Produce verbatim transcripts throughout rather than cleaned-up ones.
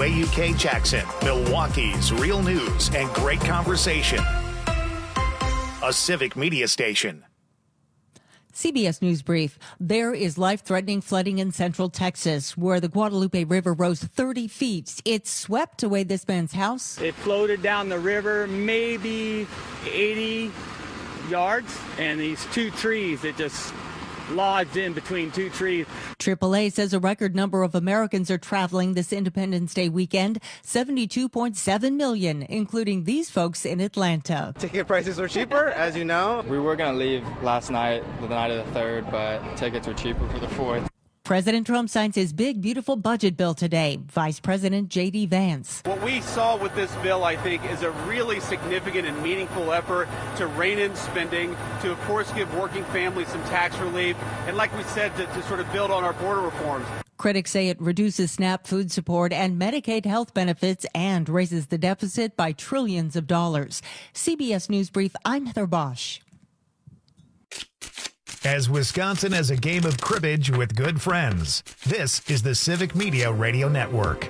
W A U K Jackson, Milwaukee's real news and great conversation. A Civic Media station. C B S News Brief. There is life-threatening flooding in central Texas, where the Guadalupe River rose thirty feet. It swept away this man's house. It floated down the river maybe eighty yards, and these two trees that just lodged in between two trees. triple A says a record number of Americans are traveling this Independence Day weekend, seventy-two point seven million, including these folks in Atlanta. Ticket prices are cheaper, as you know. We were going to leave last night, the night of the third, but tickets were cheaper for the fourth. President Trump signs his big, beautiful budget bill today. Vice President J D Vance. What we saw with this bill, I think, is a really significant and meaningful effort to rein in spending, to, of course, give working families some tax relief, and like we said, to, to sort of build on our border reforms. Critics say it reduces SNAP food support and Medicaid health benefits and raises the deficit by trillions of dollars. C B S News Brief, I'm Heather Bosch. As Wisconsin has a game of cribbage with good friends, this is the Civic Media Radio Network.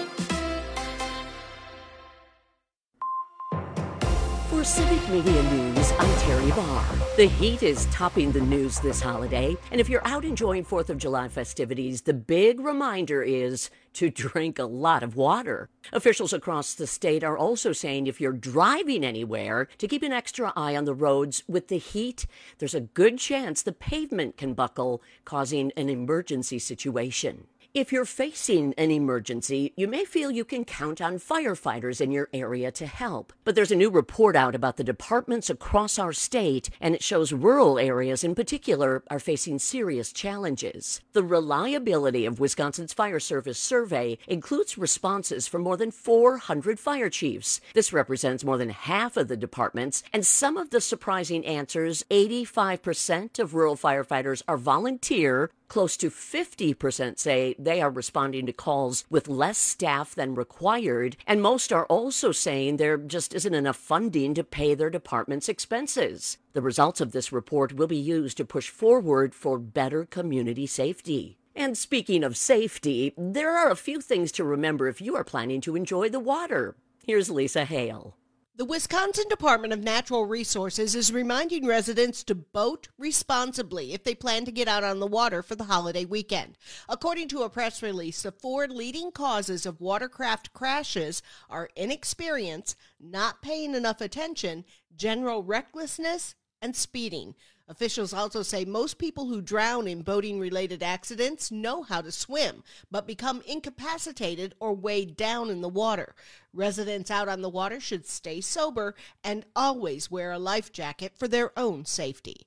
For Civic Media News, I'm Terry Barr. The heat is topping the news this holiday, and if you're out enjoying fourth of July festivities, the big reminder is to drink a lot of water. Officials across the state are also saying if you're driving anywhere, to keep an extra eye on the roads. With the heat, there's a good chance the pavement can buckle, causing an emergency situation. If you're facing an emergency, you may feel you can count on firefighters in your area to help. But there's a new report out about the departments across our state, and it shows rural areas in particular are facing serious challenges. The reliability of Wisconsin's Fire Service survey includes responses from more than four hundred fire chiefs. This represents more than half of the departments, and some of the surprising answers: eighty-five percent of rural firefighters are volunteer. Close to fifty percent say they are responding to calls with less staff than required, and most are also saying there just isn't enough funding to pay their department's expenses. The results of this report will be used to push forward for better community safety. And speaking of safety, there are a few things to remember if you are planning to enjoy the water. Here's Lisa Hale. The Wisconsin Department of Natural Resources is reminding residents to boat responsibly if they plan to get out on the water for the holiday weekend. According to a press release, the four leading causes of watercraft crashes are inexperience, not paying enough attention, general recklessness, and speeding. Officials also say most people who drown in boating-related accidents know how to swim, but become incapacitated or weighed down in the water. Residents out on the water should stay sober and always wear a life jacket for their own safety.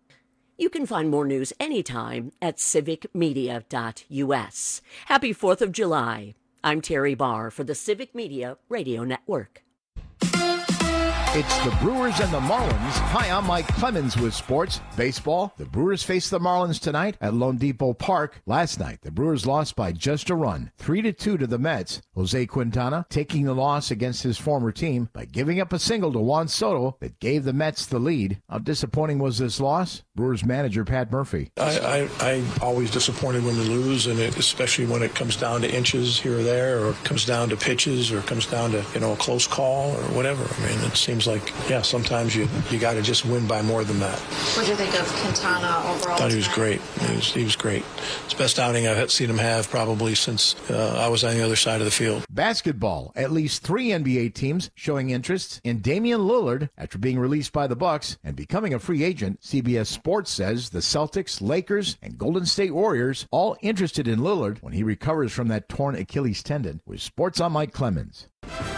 You can find more news anytime at civic media dot u s. Happy fourth of July. I'm Terry Barr for the Civic Media Radio Network. It's the Brewers and the Marlins. Hi, I'm Mike Clemens with sports. Baseball, the Brewers face the Marlins tonight at Lone Depot Park. Last night, the Brewers lost by just a run, three to two to the Mets. Jose Quintana taking the loss against his former team by giving up a single to Juan Soto that gave the Mets the lead. How disappointing was this loss? Brewers manager Pat Murphy. I, I, I'm always disappointed when we lose, and it, especially when it comes down to inches here or there, or comes down to pitches, or comes down to, you know, a close call or whatever. I mean, it seems like, yeah, sometimes you, you got to just win by more than that. What do you think of Quintana overall? I thought he was great. He was, he was great. It's the best outing I've seen him have probably since uh, I was on the other side of the field. Basketball. At least three N B A teams showing interest in Damian Lillard after being released by the Bucks and becoming a free agent. C B S Sports says the Celtics, Lakers, and Golden State Warriors all interested in Lillard when he recovers from that torn Achilles tendon. With Sports, I'm Mike Clemens.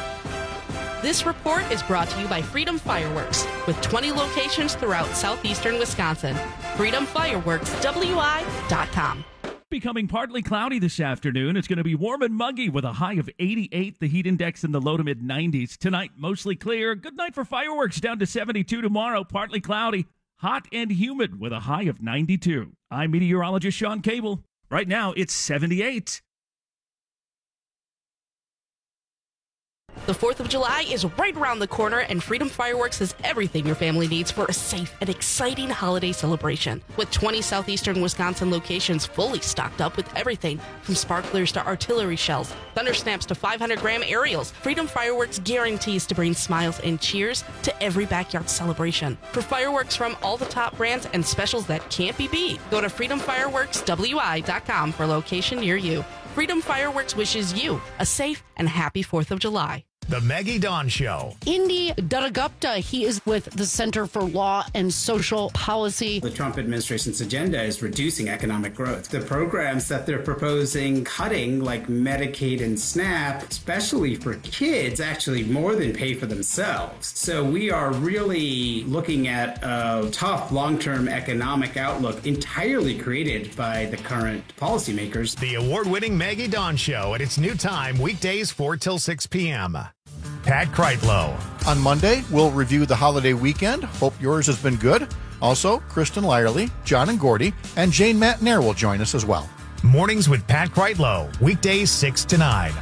This report is brought to you by Freedom Fireworks, with twenty locations throughout southeastern Wisconsin. freedom fireworks w i dot com. Becoming partly cloudy this afternoon. It's going to be warm and muggy with a high of eighty-eight. The heat index in the low to mid nineties. Tonight, mostly clear. Good night for fireworks. Down to seventy-two tomorrow. Partly cloudy. Hot and humid with a high of ninety-two. I'm meteorologist Sean Cable. Right now, it's seventy-eight. The fourth of July is right around the corner, and Freedom Fireworks has everything your family needs for a safe and exciting holiday celebration. With twenty southeastern Wisconsin locations fully stocked up with everything from sparklers to artillery shells, thunder snaps to five hundred gram aerials, Freedom Fireworks guarantees to bring smiles and cheers to every backyard celebration. For fireworks from all the top brands and specials that can't be beat, go to freedom fireworks w i dot com for a location near you. Freedom Fireworks wishes you a safe and happy fourth of July. The Maggie Dawn Show. Indy Durgapta, he is with the Center for Law and Social Policy. The Trump administration's agenda is reducing economic growth. The programs that they're proposing cutting, like Medicaid and SNAP, especially for kids, actually more than pay for themselves. So we are really looking at a tough long-term economic outlook entirely created by the current policymakers. The award-winning Maggie Dawn Show at its new time, weekdays four till six p.m. Pat Kreitlow. On Monday, we'll review the holiday weekend. Hope yours has been good. Also, Kristen Lyerly, John and Gordy, and Jane Matnair will join us as well. Mornings with Pat Kreitlow, weekdays six to nine.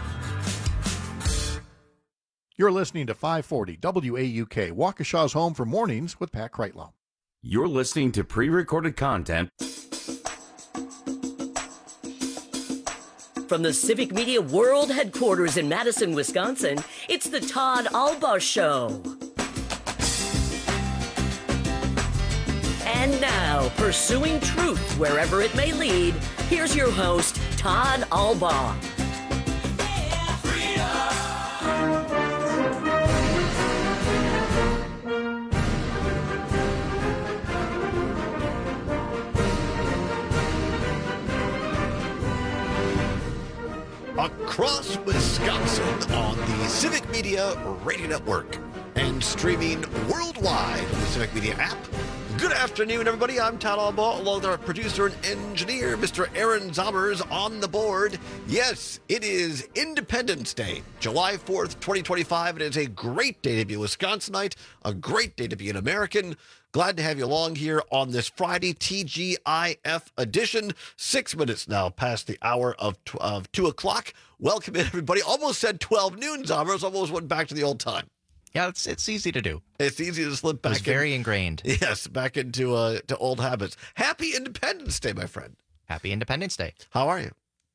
You're listening to five forty W A U K, Waukesha's home for mornings with Pat Kreitlow. You're listening to pre-recorded content from the Civic Media World Headquarters in Madison, Wisconsin. It's the Todd Albaugh Show. And now, pursuing truth wherever it may lead, here's your host, Todd Albaugh. Across Wisconsin on the Civic Media Radio Network and streaming worldwide on the Civic Media app. Good afternoon, everybody. I'm Todd Albaugh, along with our producer and engineer, Mister Aaron Zommers, on the board. Yes, it is Independence Day, July fourth, twenty twenty-five. It is a great day to be a Wisconsinite, a great day to be an American. Glad to have you along here on this Friday T G I F edition. Six minutes now past the hour of, tw- of two o'clock. Welcome in, everybody. Almost said twelve noon, Zommers. Almost went back to the old time. Yeah, it's it's easy to do. It's easy to slip back. It's very in, ingrained. Yes, back into uh, to old habits. Happy Independence Day, my friend. Happy Independence Day. How are you?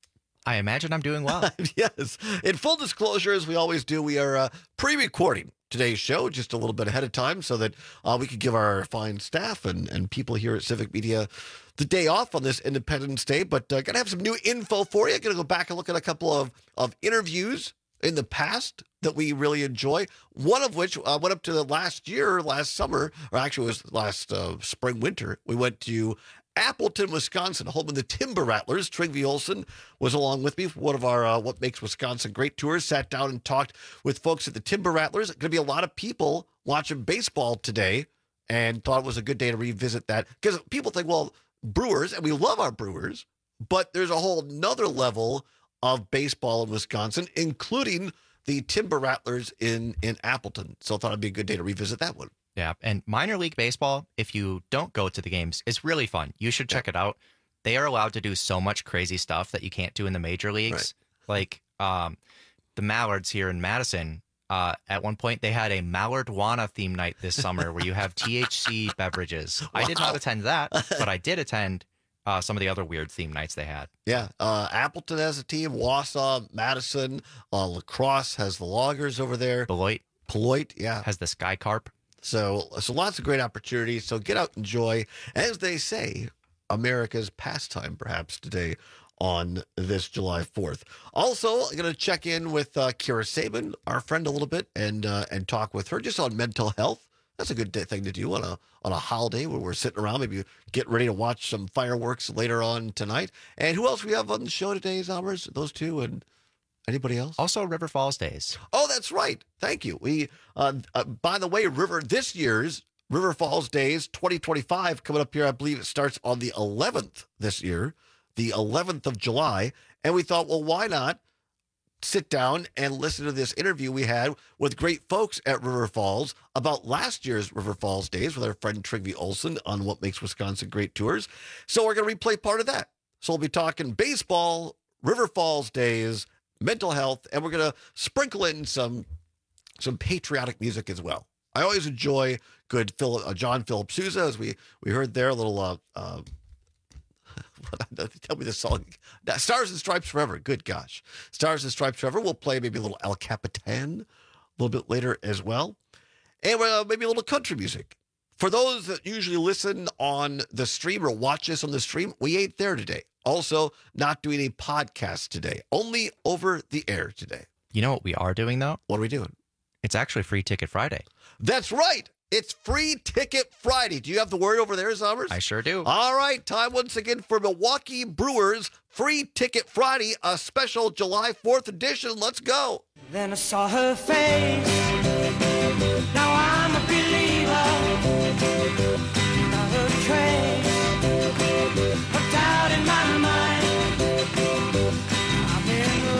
I imagine I'm doing well. Yes. In full disclosure, as we always do, we are uh, pre-recording today's show just a little bit ahead of time so that uh, we could give our fine staff and, and people here at Civic Media the day off on this Independence Day. But uh, going to have some new info for you. Going to go back and look at a couple of, of interviews in the past that we really enjoy. One of which uh, went up to the last year, last summer, or actually it was last uh, spring, winter. We went to Appleton, Wisconsin, home of the Timber Rattlers. Trygve Olsen was along with me for one of our uh, What Makes Wisconsin Great tours. Sat down and talked with folks at the Timber Rattlers. Going to be a lot of people watching baseball today, and thought it was a good day to revisit that. Because people think, well, Brewers, and we love our Brewers, but there's a whole nother level of baseball in Wisconsin, including the Timber Rattlers in, in Appleton. So I thought it'd be a good day to revisit that one. Yeah, and minor league baseball, if you don't go to the games, is really fun. You should check yeah. it out. They are allowed to do so much crazy stuff that you can't do in the major leagues. Right. Like um, the Mallards here in Madison, uh, at one point they had a Mallardwana theme night this summer where you have T H C beverages. Wow. I did not attend that, but I did attend uh, some of the other weird theme nights they had. Yeah, uh, Appleton has a team, Wausau, Madison, uh, La Crosse has the Loggers over there. Beloit. Beloit, yeah. Has the Sky Carp. So, so lots of great opportunities. So get out and enjoy, as they say, America's pastime, perhaps, today on this July fourth. Also, I'm going to check in with uh, Kira Sabin, our friend, a little bit, and uh, and talk with her just on mental health. That's a good thing to do on a on a holiday where we're sitting around, maybe get ready to watch some fireworks later on tonight. And who else we have on the show today, Zommers? Those two and... Anybody else? Also, River Falls Days. Oh, that's right. Thank you. We, uh, uh, by the way, River this year's River Falls Days twenty twenty-five coming up here. I believe it starts on the eleventh this year, the eleventh of July. And we thought, well, why not sit down and listen to this interview we had with great folks at River Falls about last year's River Falls Days with our friend Trygve Olsen on What Makes Wisconsin Great tours. So we're going to replay part of that. So we'll be talking baseball, River Falls Days, mental health, and we're going to sprinkle in some some patriotic music as well. I always enjoy good Phil, uh, John Philip Sousa, as we, we heard there, a little, uh, uh, tell me the song. Stars and Stripes Forever. Good gosh. Stars and Stripes Forever. We'll play maybe a little El Capitan a little bit later as well. And uh, maybe a little country music. For those that usually listen on the stream or watch us on the stream, we ain't there today. Also, not doing a podcast today. Only over the air today. You know what we are doing, though? What are we doing? It's actually Free Ticket Friday. That's right. It's Free Ticket Friday. Do you have the word over there, Zommers? I sure do. All right. Time once again for Milwaukee Brewers Free Ticket Friday, a special July fourth edition. Let's go. Then I saw her face. Now I'm a believer. Not a trace of doubt in my mind. I'm in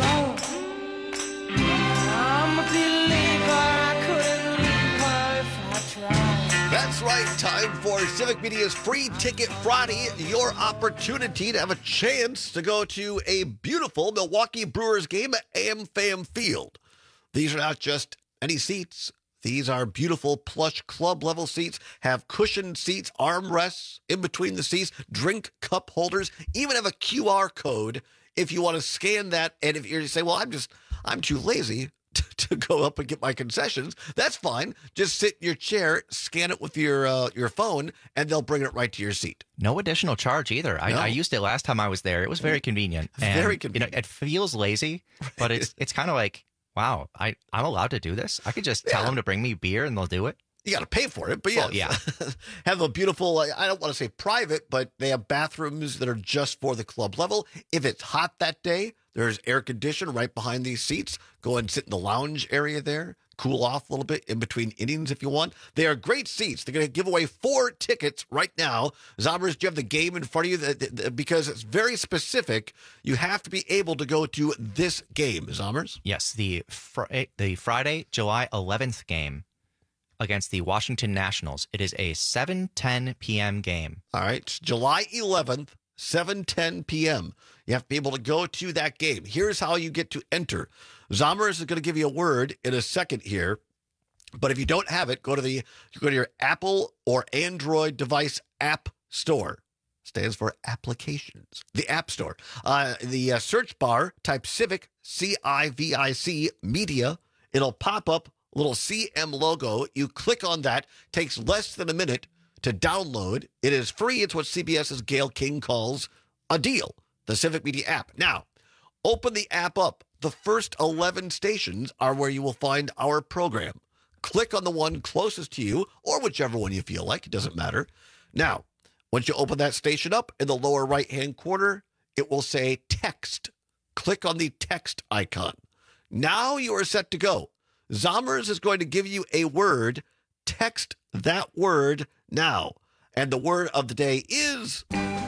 love. I'm a believer. I couldn't leave her if I tried. That's right. Time for Civic Media's Free Ticket Friday. Your opportunity to have a chance to go to a beautiful Milwaukee Brewers game at AmFam Field. These are not just any seats. These are beautiful plush club level seats, have cushioned seats, armrests in between the seats, drink cup holders, even have a Q R code if you want to scan that. And if you say, well, I'm just, I'm too lazy to, to go up and get my concessions, that's fine. Just sit in your chair, scan it with your uh, your phone, and they'll bring it right to your seat. No additional charge either. I, No. I used it last time I was there. It was very convenient. And, Very convenient. You know, it feels lazy, but it's it's kind of like, wow, I, I'm allowed to do this? I could just tell Yeah. them to bring me beer and they'll do it? You got to pay for it, but yes. Well, yeah. Have a beautiful, I don't want to say private, but they have bathrooms that are just for the club level. If it's hot that day, there's air conditioning right behind these seats. Go and sit in the lounge area there. Cool off a little bit in between innings if you want. They are great seats. They're going to give away four tickets right now. Zommers, do you have the game in front of you? The- the- the- Because it's very specific. You have to be able to go to this game, Zommers. Yes, the fr- the Friday, July eleventh game against the Washington Nationals. It is a seven ten p.m. game. All right, it's July eleventh, seven ten p.m. You have to be able to go to that game. Here's how you get to enter. Zommers is going to give you a word in a second here, but if you don't have it, go to the you go to your Apple or Android device app store. Stands for applications. The App Store. Uh, the uh, search bar, type Civic, C I V I C, Media. It'll pop up a little C M logo. You click on that. Takes less than a minute to download. It is free. It's what CBS's Gail King calls a deal. The Civic Media app. Now, open the app up. The first eleven stations are where you will find our program. Click on the one closest to you, or whichever one you feel like. It doesn't matter. Now, once you open that station up, in the lower right-hand corner, it will say text. Click on the text icon. Now you are set to go. Zommers is going to give you a word. Text that word now. And the word of the day is...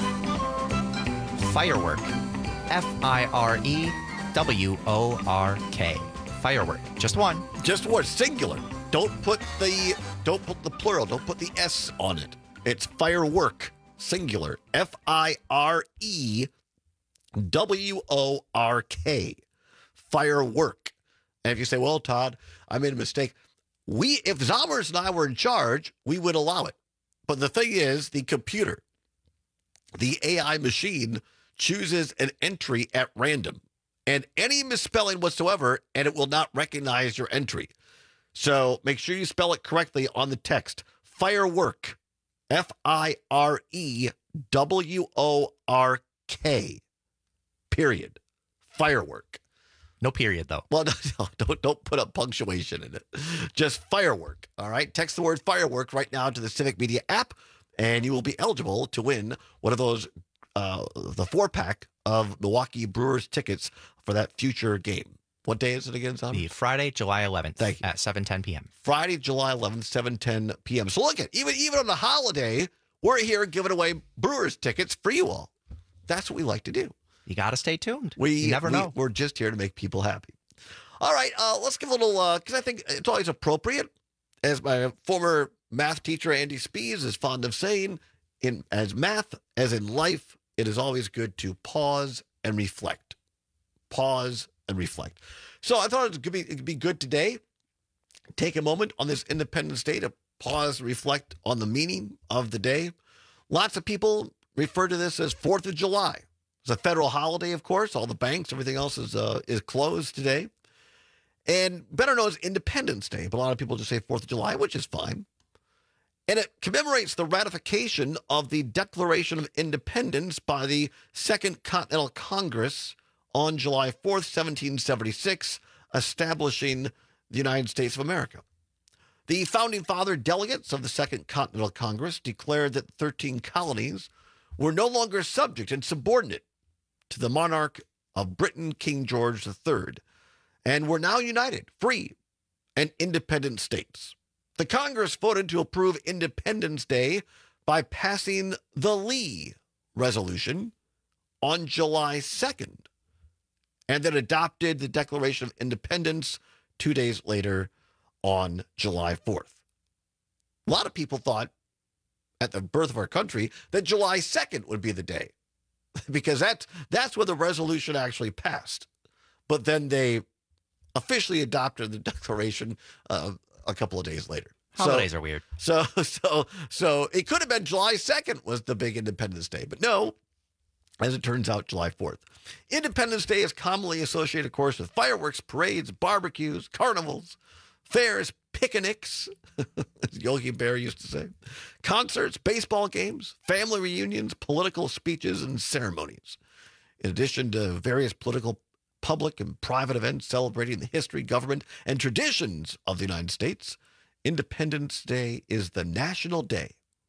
Firework. F I R E W O R K. Firework. Just one. Just one. Singular. Don't put the don't put the plural. Don't put the S on it. It's firework. Singular. F I R E W O R K. Firework. And if you say, well, Todd, I made a mistake. We, if Zommers and I were in charge, we would allow it. But the thing is, the computer, the A I machine, chooses an entry at random. And any misspelling whatsoever, and it will not recognize your entry. So make sure you spell it correctly on the text. Firework. F I R E W O R K. Period. Firework. No period, though. Well, no, no, don't, don't put a punctuation in it. Just firework, all right? Text the word firework right now to the Civic Media app, and you will be eligible to win one of those, uh, the four-pack of Milwaukee Brewers tickets for that future game. What day is it again, Tom? The Friday, July eleventh. Thank you. At seven ten p.m. Friday, July eleventh, seven ten p.m. So look at, even, even on the holiday, we're here giving away Brewers tickets for you all. That's what we like to do. You got to stay tuned. We you never we, know. We're just here to make people happy. All right, uh, let's give a little, because uh, I think it's always appropriate, as my former math teacher, Andy Spees, is fond of saying, in as math as in life, it is always good to pause and reflect. Pause and reflect. So I thought it would be, it'd be good today take a moment on this Independence Day to pause, reflect on the meaning of the day. Lots of people refer to this as fourth of July. It's a federal holiday, of course. All the banks, everything else is uh, is closed today. And better known as Independence Day, but a lot of people just say fourth of July, which is fine. And it commemorates the ratification of the Declaration of Independence by the Second Continental Congress on July fourth, seventeen seventy-six, establishing the United States of America. The founding father delegates of the Second Continental Congress declared that thirteen colonies were no longer subject and subordinate to the monarch of Britain, King George the Third, and were now united, free, and independent states. The Congress voted to approve Independence Day by passing the Lee Resolution on July second, and then adopted the Declaration of Independence two days later on July fourth. A lot of people thought at the birth of our country that July second would be the day because that's, that's when the resolution actually passed. But then they officially adopted the Declaration uh, a couple of days later. Holidays so, are weird. So, so, so it could have been July second was the big Independence Day, but no, as it turns out, July fourth. Independence Day is commonly associated, of course, with fireworks, parades, barbecues, carnivals, fairs, picnics, as Yogi Bear used to say, concerts, baseball games, family reunions, political speeches, and ceremonies. In addition to various political, public, and private events celebrating the history, government, and traditions of the United States, Independence Day is the national day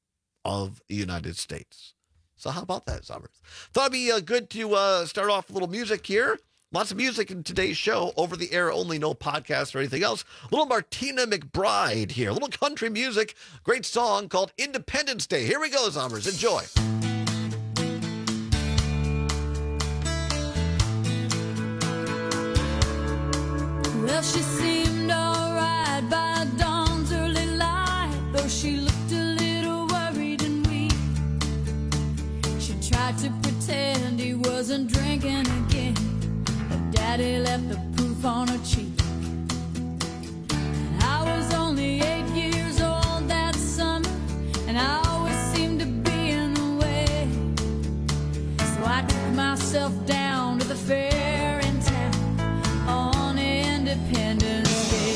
of the United States. So how about that, Summers? Thought it'd be uh, good to uh, start off with a little music here. Lots of music in today's show, over the air only, no podcast or anything else. A little Martina McBride here, a little country music, great song called Independence Day. Here we go, Summers. Enjoy. Well, she seemed all right by dawn's early light, though she looked a little worried and weak. She tried to pretend he wasn't drinking again, but Daddy left the proof on her cheek. And I was only eight years old that summer, and I always seemed to be in the way. So I took myself down to the fair in town on Independence Day.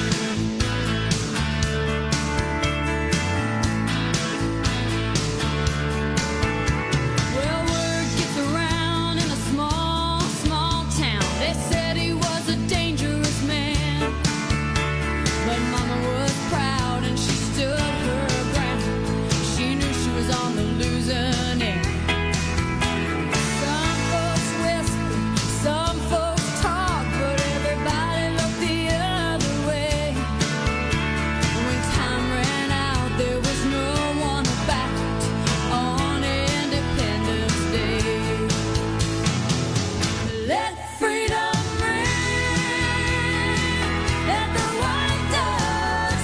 Well, word gets around in a small, small town. They said he was a dangerous man, but Mama was proud and she stood her ground. She knew she was on the losing end. Some folks whisper, some folks talk, but everybody looked the other way. When time ran out, there was no one about on Independence Day. Let freedom ring, let the white dove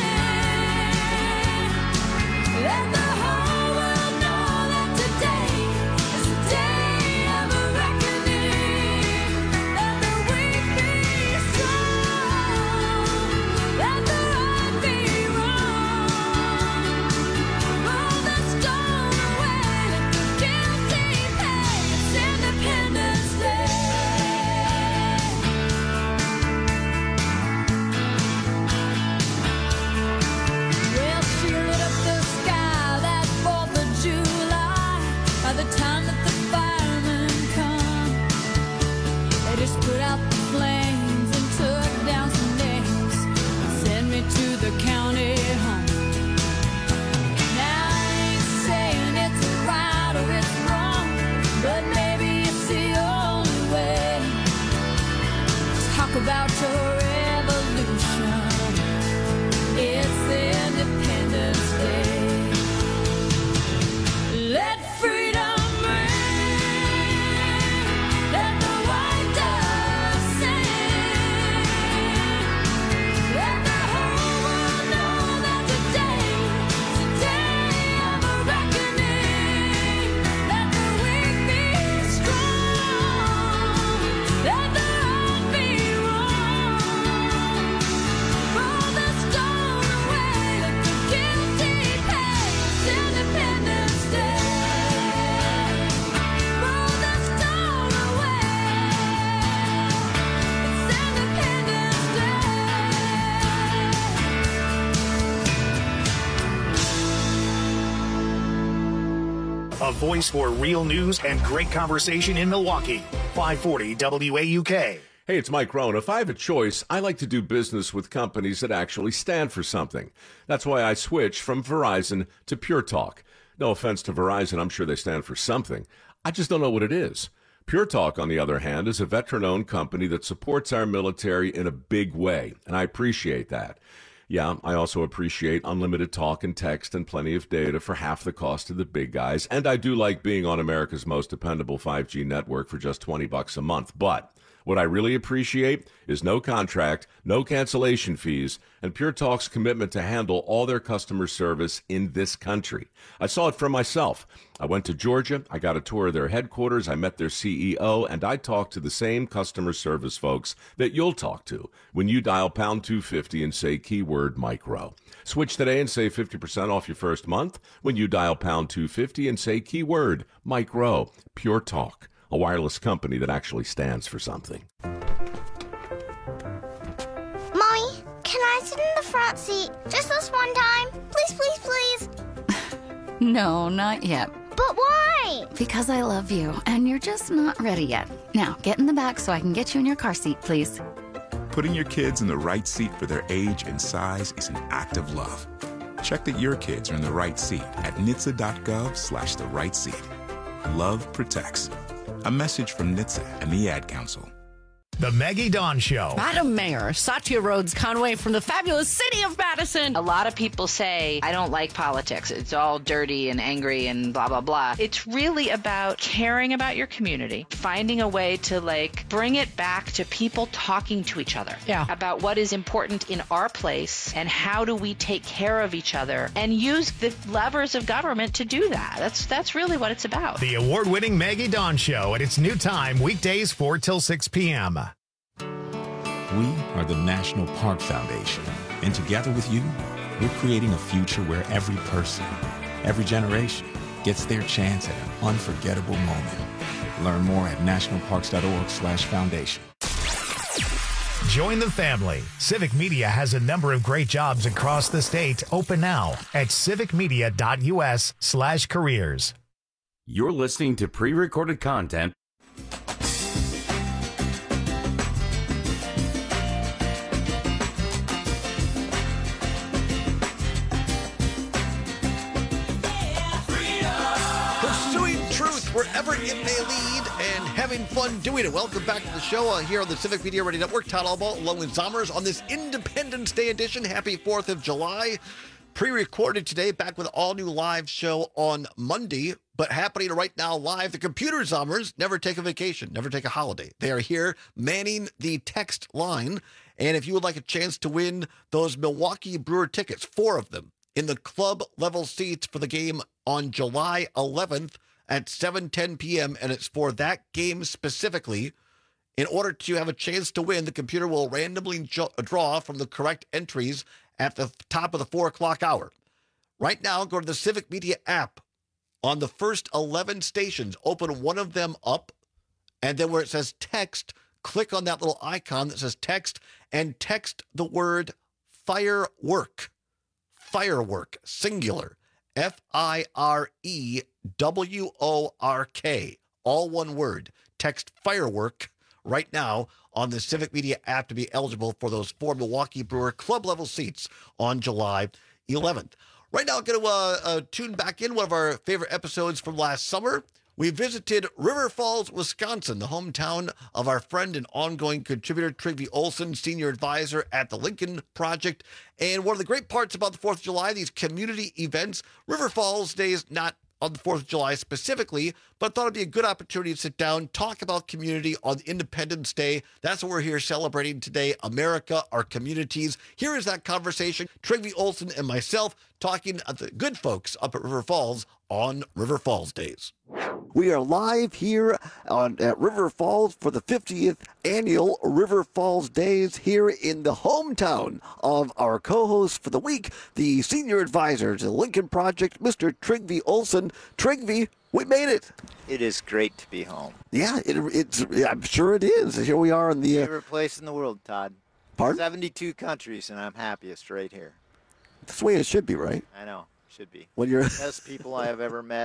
sing, let the whole world know that today is the day of a reckoning. Let the weak be strong, let the right be wrong. Roll the stone away, let the guilty pay. It's Independence Day. Well, she lit up the sky that fourth of July. By the time that the firemen come, they just put out the flames and took down some names and sent me to the county home. Now I ain't saying it's right or it's wrong, but maybe it's the only way. Talk about your revolution. It's Independence Day. Let freedom ring, let the white dove sing, let the whole world know that today is the day of a reckoning. Let the weak be strong, let the right be wrong. voice for real news and great conversation in Milwaukee. five forty W A U K. Hey, it's Mike Rohn. If I have a choice, I like to do business with companies that actually stand for something. That's why I switched from Verizon to Pure Talk. No offense to Verizon, I'm sure they stand for something. I just don't know what it is. Pure Talk, on the other hand, is a veteran-owned company that supports our military in a big way, and I appreciate that. Yeah, I also appreciate unlimited talk and text and plenty of data for half the cost of the big guys, and I do like being on America's most dependable five G network for just twenty bucks a month, but what I really appreciate is no contract, no cancellation fees, and Pure Talk's commitment to handle all their customer service in this country. I saw it for myself. I went to Georgia, I got a tour of their headquarters, I met their C E O, and I talked to the same customer service folks that you'll talk to when you dial pound two fifty and say keyword Mike Rowe. Switch today and save fifty percent off your first month when you dial pound two fifty and say keyword Mike Rowe. Pure Talk, a wireless company that actually stands for something. Mommy, can I sit in the front seat just this one time? Please, please, please. No, not yet. But why? Because I love you, and you're just not ready yet. Now, get in the back so I can get you in your car seat, please. Putting your kids in the right seat for their age and size is an act of love. Check that your kids are in the right seat at N H T S A dot gov slash the right seat. Love protects. A message from N H T S A and the Ad Council. The Maggie Dawn Show. Madam Mayor, Satya Rhodes Conway from the fabulous city of Madison. A lot of people say, I don't like politics. It's all dirty and angry and blah, blah, blah. It's really about caring about your community, finding a way to, like, bring it back to people talking to each other. Yeah. About what is important in our place and how do we take care of each other and use the levers of government to do that. That's, that's really what it's about. The award-winning Maggie Dawn Show at its new time, weekdays four till six p.m. We are the National Park Foundation, and together with you, we're creating a future where every person, every generation, gets their chance at an unforgettable moment. Learn more at nationalparks.org slash foundation. Join the family. Civic Media has a number of great jobs across the state open now at civicmedia.us slash careers. You're listening to pre-recorded content. Wherever it may lead, and having fun doing it. Welcome back to the show uh, here on the Civic Media Radio Network. Todd Albaugh along with Zommers on this Independence Day edition. Happy fourth of July. Pre-recorded today, back with an all-new live show on Monday, but happening right now live. The Computer Zommers never take a vacation, never take a holiday. They are here manning the text line, and if you would like a chance to win those Milwaukee Brewer tickets, four of them, in the club-level seats for the game on July eleventh, at seven ten p.m., and it's for that game specifically. In order to have a chance to win, the computer will randomly jo- draw from the correct entries at the top of the four o'clock hour. Right now, go to the Civic Media app. On the first eleven stations, open one of them up, and then where it says text, click on that little icon that says text, and text the word firework. Firework, singular. F I R E W O R K, all one word. Text firework right now on the Civic Media app to be eligible for those four Milwaukee Brewer club level seats on July eleventh. Right now, I'm going to uh, uh, tune back in one of our favorite episodes from last summer. We visited River Falls, Wisconsin, the hometown of our friend and ongoing contributor Trygve Olsen, senior advisor at the Lincoln Project. And one of the great parts about the fourth of July, these community events, River Falls Day is not on the fourth of July specifically, but I thought it'd be a good opportunity to sit down, talk about community on Independence Day. That's what we're here celebrating today, America, our communities. Here is that conversation, Trygve Olsen and myself talking at the good folks up at River Falls on River Falls Days. We are live here on at River Falls for the fiftieth annual River Falls Days here in the hometown of our co-host for the week, the senior advisor to the Lincoln Project, Mister Trygve Olsen. Trygve, we made it. It is great to be home. Yeah, it, it's. I'm sure it is. Here we are in the uh, favorite place in the world, Todd. Pardon? seventy-two countries, and I'm happiest right here. That's the way it should be, right? I know, should be. When you're best people I have ever met.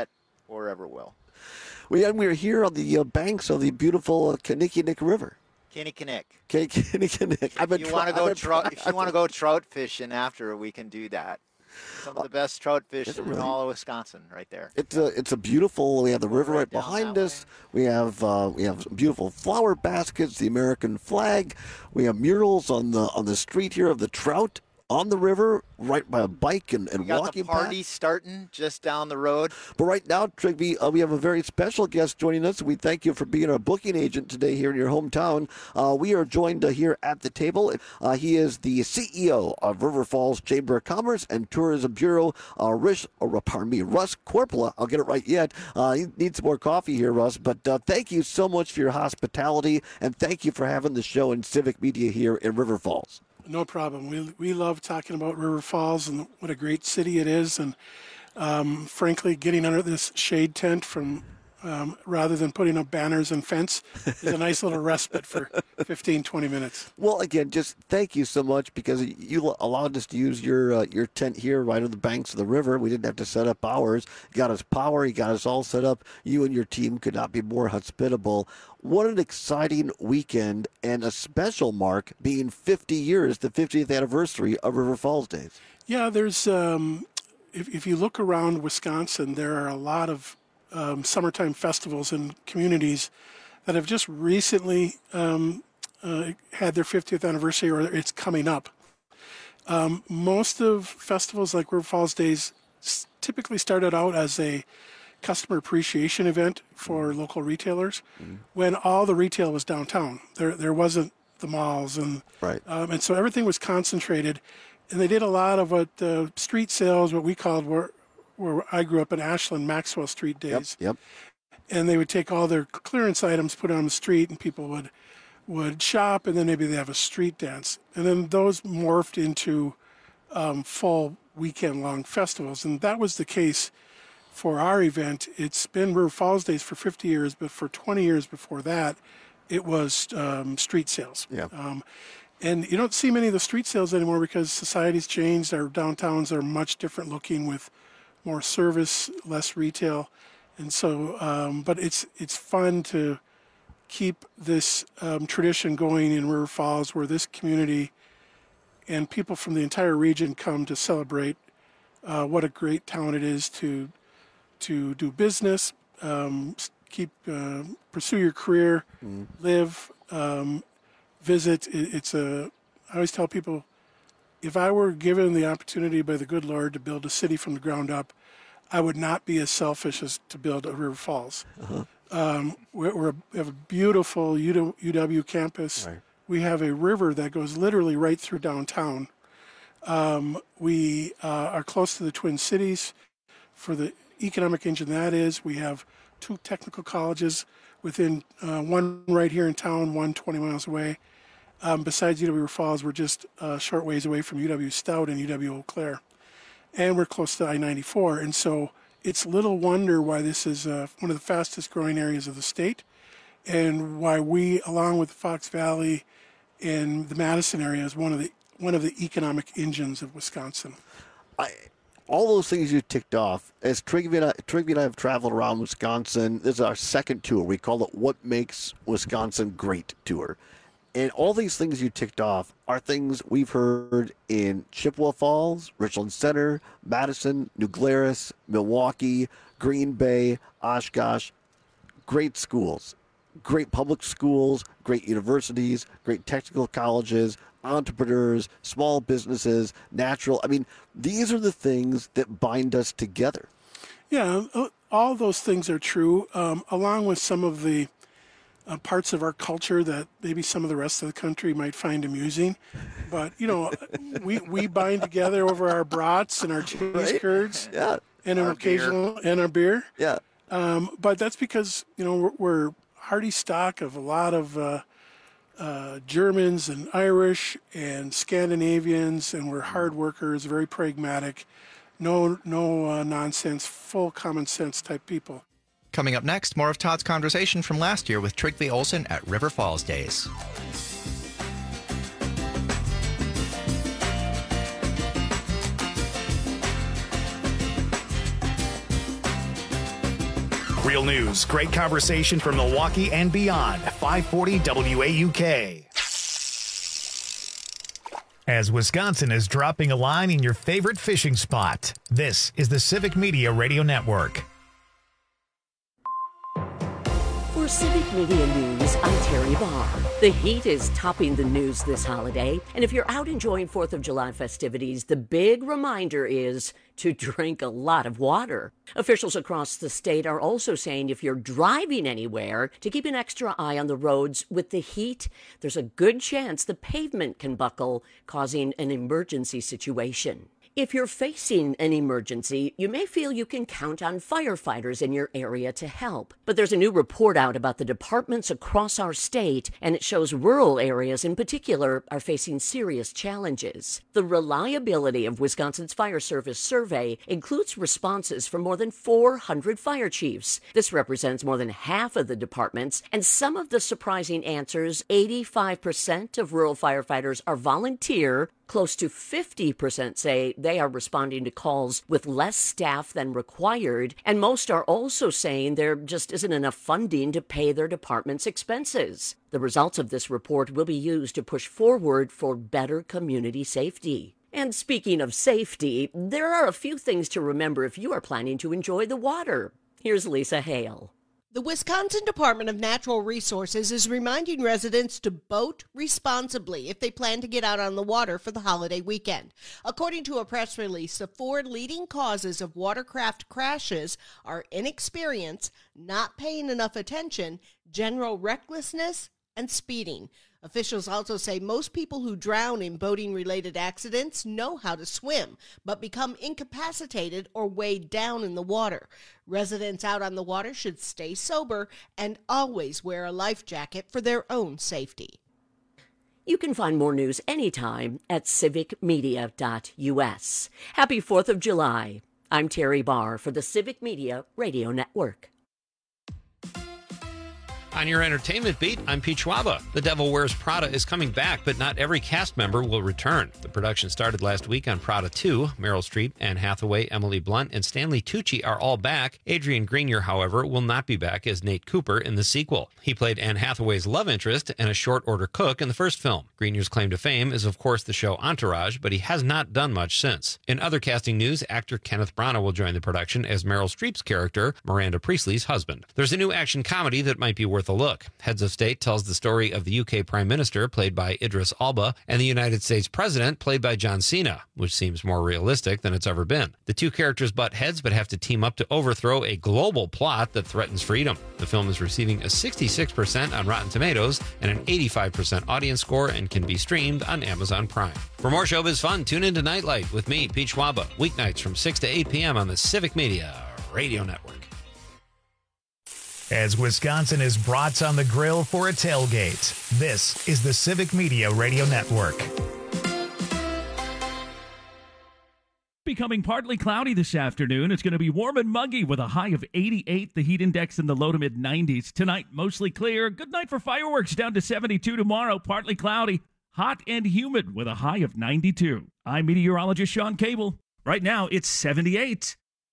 or ever will. We, and we're here on the uh, banks of the beautiful uh, Kinnickinnick River. Kinnickinnick. Kinnickinnick. If you want to go trout, if you want to go trout fishing after, we can do that. Some of the best trout fish in really? all of Wisconsin, right there. It's a it's a beautiful. We have the river right, Right down behind that us. We have uh, we have some beautiful flower baskets, the American flag. We have murals on the on the street here of the trout on the river, right by a bike and, and We got walking the party path. starting just down the road. But right now, Trigby, uh, we have a very special guest joining us. We thank you for being our booking agent today here in your hometown. Uh, we are joined uh, here at the table. Uh, he is the C E O of River Falls Chamber of Commerce and Tourism Bureau, uh, Rish, or pardon me, Russ Korpela. I'll get it right yet. Uh, he needs some more coffee here, Russ. But uh, thank you so much for your hospitality, and thank you for having the show in Civic Media here in River Falls. No problem. We we love talking about River Falls and what a great city it is, and um, frankly, getting under this shade tent from um, rather than putting up banners and fence is a nice little respite for fifteen, twenty minutes. Well, again, just thank you so much because you allowed us to use your uh, your tent here right on the banks of the river. We didn't have to set up ours. You got us power. You got us all set up. You and your team could not be more hospitable. What an exciting weekend and a special mark being fifty years, the fiftieth anniversary of River Falls Days. Yeah, there's, um, if, if you look around Wisconsin, there are a lot of um, summertime festivals and communities that have just recently um, uh, had their fiftieth anniversary or it's coming up. Um, most of festivals like River Falls Days s- typically started out as a customer appreciation event for local retailers mm-hmm. when all the retail was downtown. There there wasn't the malls, and right. um, and so everything was concentrated. And they did a lot of what uh, street sales, what we called, where, where I grew up in Ashland, Maxwell Street days. Yep, yep. And they would take all their clearance items, put it on the street, and people would would shop, and then maybe they have a street dance. And then those morphed into um, full weekend-long festivals. And that was the case for our event. It's been River Falls Days for fifty years, but for twenty years before that, it was um, street sales. Yeah. Um, and you don't see many of the street sales anymore because society's changed. Our downtowns are much different looking with more service, less retail. And so, um, but it's it's fun to keep this um, tradition going in River Falls, where this community and people from the entire region come to celebrate uh, what a great town it is to to do business, um, keep uh, pursue your career, mm. live, um, visit. It, it's a. I always tell people, if I were given the opportunity by the good Lord to build a city from the ground up, I would not be as selfish as to build a River Falls. Uh-huh. Um, we're, we're, we have a beautiful U W campus. Right. We have a river that goes literally right through downtown. Um, we uh, are close to the Twin Cities. For the economic engine that is, we have two technical colleges within uh, one right here in town, one twenty miles away. Um, besides U W River Falls, we're just a short ways away from U W Stout and U W Eau Claire. And we're close to I ninety-four. And so it's little wonder why this is uh, one of the fastest growing areas of the state, and why we, along with the Fox Valley and the Madison area, is one of the one of the economic engines of Wisconsin. I, all those things you ticked off, as Trigby and, I, Trigby and I have traveled around Wisconsin, this is our second tour. We call it What Makes Wisconsin Great Tour. And all these things you ticked off are things we've heard in Chippewa Falls, Richland Center, Madison, New Glarus, Milwaukee, Green Bay, Oshkosh. Great schools, great public schools, great universities, great technical colleges, entrepreneurs, small businesses, natural. I mean, these are the things that bind us together. Yeah, all those things are true, um, along with some of the Uh, parts of our culture that maybe some of the rest of the country might find amusing. But, you know, we, we bind together over our brats and our cheese Right? curds Yeah. and an Our occasional, and our beer. Yeah. Um, but that's because, you know, we're, we're hearty stock of a lot of uh, uh, Germans and Irish and Scandinavians, and we're hard workers, very pragmatic, no, no uh, nonsense, full common sense type people. Coming up next, more of Todd's conversation from last year with Trigby Olson at River Falls Days. Real news, great conversation from Milwaukee and beyond. five forty W A U K. As Wisconsin is dropping a line in your favorite fishing spot, this is the Civic Media Radio Network. For Civic Media News, I'm Terry Barr. The heat is topping the news this holiday, and if you're out enjoying fourth of July festivities, the big reminder is to drink a lot of water. Officials across the state are also saying if you're driving anywhere, to keep an extra eye on the roads. With the heat, there's a good chance the pavement can buckle, causing an emergency situation. If you're facing an emergency, you may feel you can count on firefighters in your area to help. But there's a new report out about the departments across our state, and it shows rural areas in particular are facing serious challenges. The reliability of Wisconsin's Fire Service survey includes responses from more than four hundred fire chiefs. This represents more than half of the departments, and some of the surprising answers: eighty-five percent of rural firefighters are volunteer. Close to fifty percent say they are responding to calls with less staff than required, and most are also saying there just isn't enough funding to pay their department's expenses. The results of this report will be used to push forward for better community safety. And speaking of safety, there are a few things to remember if you are planning to enjoy the water. Here's Lisa Hale. The Wisconsin Department of Natural Resources is reminding residents to boat responsibly if they plan to get out on the water for the holiday weekend. According to a press release, the four leading causes of watercraft crashes are inexperience, not paying enough attention, general recklessness, and speeding. Officials also say most people who drown in boating-related accidents know how to swim, but become incapacitated or weighed down in the water. Residents out on the water should stay sober and always wear a life jacket for their own safety. You can find more news anytime at civic media dot U S. Happy fourth of July. I'm Terry Barr for the Civic Media Radio Network. On your entertainment beat, I'm Pete Schwaba. The Devil Wears Prada is coming back, but not every cast member will return. The production started last week on Prada two. Meryl Streep, Anne Hathaway, Emily Blunt, and Stanley Tucci are all back. Adrian Grenier, however, will not be back as Nate Cooper in the sequel. He played Anne Hathaway's love interest and a short-order cook in the first film. Grenier's claim to fame is, of course, the show Entourage, but he has not done much since. In other casting news, actor Kenneth Branagh will join the production as Meryl Streep's character, Miranda Priestley's husband. There's a new action comedy that might be worth a look. Heads of State tells the story of the U K Prime Minister, played by Idris Elba, and the United States President, played by John Cena, which seems more realistic than it's ever been. The two characters butt heads but have to team up to overthrow a global plot that threatens freedom. The film is receiving a sixty-six percent on Rotten Tomatoes and an eighty-five percent audience score and can be streamed on Amazon Prime. For more showbiz fun, tune into Nightlight with me, Pete Schwaba, weeknights from six to eight p.m. on the Civic Media Radio Network. As Wisconsin is brats on the grill for a tailgate, this is the Civic Media Radio Network. Becoming partly cloudy this afternoon. It's going to be warm and muggy with a high of eighty-eight. The heat index in the low to mid nineties. Tonight, mostly clear. Good night for fireworks, down to seventy-two tomorrow. Partly cloudy, hot and humid with a high of ninety-two. I'm meteorologist Sean Cable. Right now, it's seventy-eight.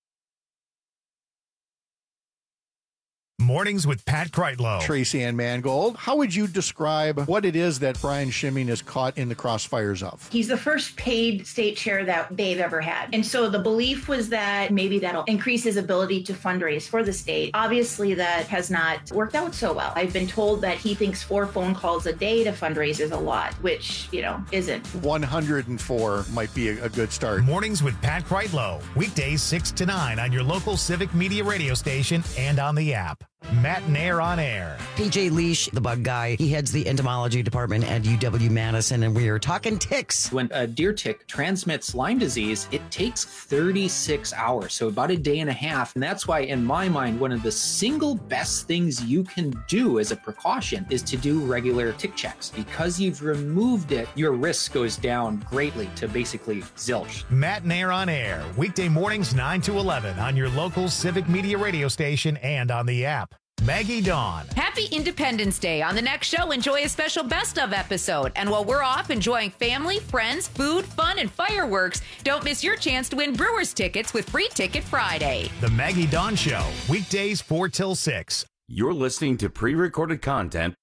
Mornings with Pat Kreitlow. Tracy Ann Mangold, how would you describe what it is that Brian Schimming is caught in the crossfires of? He's the first paid state chair that they've ever had. And so the belief was that maybe that'll increase his ability to fundraise for the state. Obviously, that has not worked out so well. I've been told that he thinks four phone calls a day to fundraise is a lot, which, you know, isn't. one hundred four might be a, a good start. Mornings with Pat Kreitlow. Weekdays six to nine on your local Civic Media radio station and on the app. Matt Nair on air. P J Leash, the bug guy, he heads the entomology department at U W Madison, and we are talking ticks. When a deer tick transmits Lyme disease, it takes thirty-six hours, so about a day and a half. And that's why, in my mind, one of the single best things you can do as a precaution is to do regular tick checks. Because you've removed it, your risk goes down greatly to basically zilch. Matt Nair on air. Weekday mornings nine to eleven on your local Civic Media radio station and on the app. Maggie Dawn. Happy Independence Day. On the next show, enjoy a special best of episode. And while we're off enjoying family, friends, food, fun, and fireworks, don't miss your chance to win Brewers tickets with Free Ticket Friday. The Maggie Dawn Show, weekdays four till six. You're listening to pre-recorded content.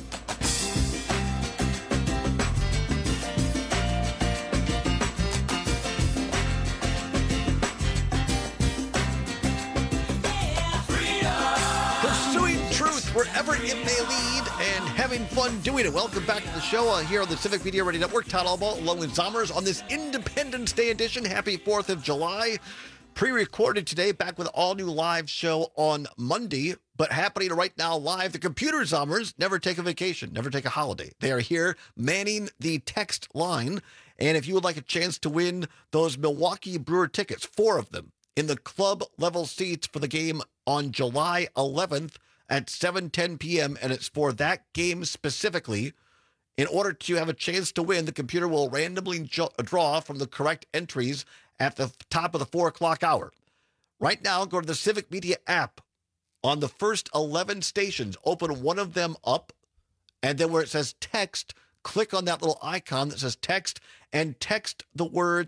Wherever it may lead, and having fun doing it. Welcome back to the show uh, here on the Civic Media Radio Network. Todd Albaugh along with Zommers on this Independence Day edition. Happy fourth of July. Pre-recorded today, back with an all-new live show on Monday, but happening right now live. The Computer Zommers never take a vacation, never take a holiday. They are here manning the text line, and if you would like a chance to win those Milwaukee Brewer tickets, four of them, in the club-level seats for the game on July eleventh, at seven ten p.m., and it's for that game specifically. In order to have a chance to win, the computer will randomly jo- draw from the correct entries at the top of the four o'clock hour. Right now, go to the Civic Media app. On the first eleven stations, open one of them up, and then where it says text, click on that little icon that says text, and text the word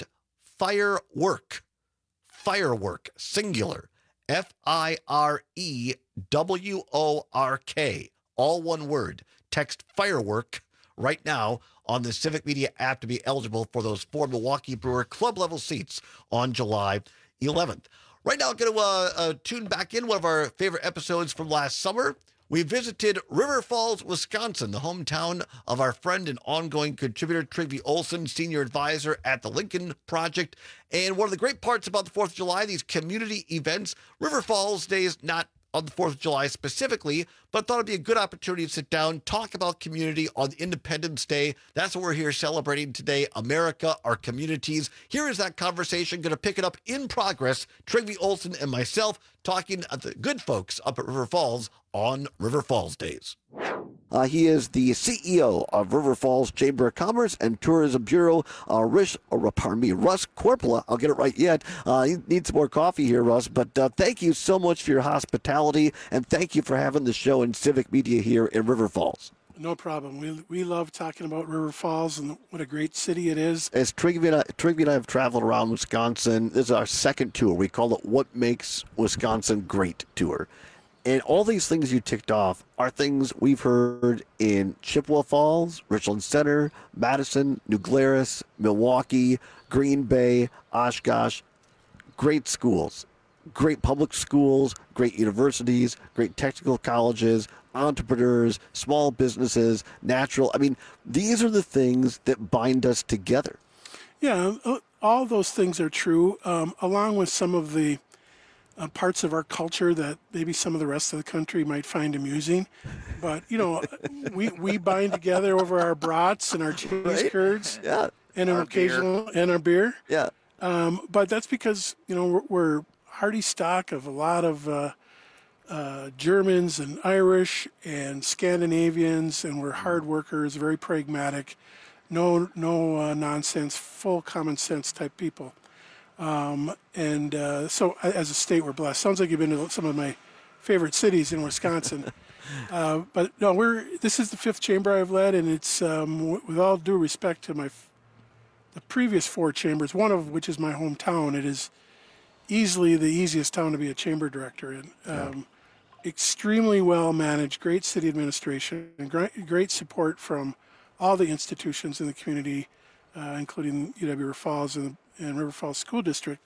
firework. Firework, singular. F I R E W O R K, all one word. Text firework right now on the Civic Media app to be eligible for those four Milwaukee Brewer club level seats on July eleventh. Right now, I'm going to uh, uh, tune back in one of our favorite episodes from last summer. We visited River Falls, Wisconsin, the hometown of our friend and ongoing contributor, Trygve Olsen, senior advisor at the Lincoln Project. And one of the great parts about the fourth of July, these community events, River Falls Day is not on the fourth of July specifically, but I thought it'd be a good opportunity to sit down, talk about community on Independence Day. That's what we're here celebrating today, America, our communities. Here is that conversation, going to pick it up in progress. Trygve Olsen and myself talking at the good folks up at River Falls on River Falls Days. Uh, he is the C E O of River Falls Chamber of Commerce and Tourism Bureau, uh, Rish, or pardon me, Russ Korpela. I'll get it right yet. Uh, you need some more coffee here, Russ, but uh, thank you so much for your hospitality, and thank you for having the show in Civic Media here in River Falls. No problem. We we love talking about River Falls and what a great city it is. As Trygve and I, Trygve and I have traveled around Wisconsin, this is our second tour. We call it What Makes Wisconsin Great Tour. And all these things you ticked off are things we've heard in Chippewa Falls, Richland Center, Madison, New Glarus, Milwaukee, Green Bay, Oshkosh. Great schools, great public schools, great universities, great technical colleges, entrepreneurs, small businesses, natural. I mean, these are the things that bind us together. Yeah, all those things are true, um, along with some of the Uh, parts of our culture that maybe some of the rest of the country might find amusing. But, you know, we, we bind together over our brats and our cheese Right? curds Yeah. and our Our occasional beer. and our beer. Yeah. Um, but that's because, you know, we're, we're hearty stock of a lot of uh, uh, Germans and Irish and Scandinavians, and we're hard workers, very pragmatic, no, no uh, nonsense, full common sense type people. Um, and uh, so as a state, we're blessed. Sounds like you've been to some of my favorite cities in Wisconsin. uh, but no, we're this is the fifth chamber I've led, and it's um, w- with all due respect to my f- the previous four chambers, one of which is my hometown. It is easily the easiest town to be a chamber director in. Um, extremely well managed, great city administration, and great, great support from all the institutions in the community, uh, including U W River Falls and and River Falls School District.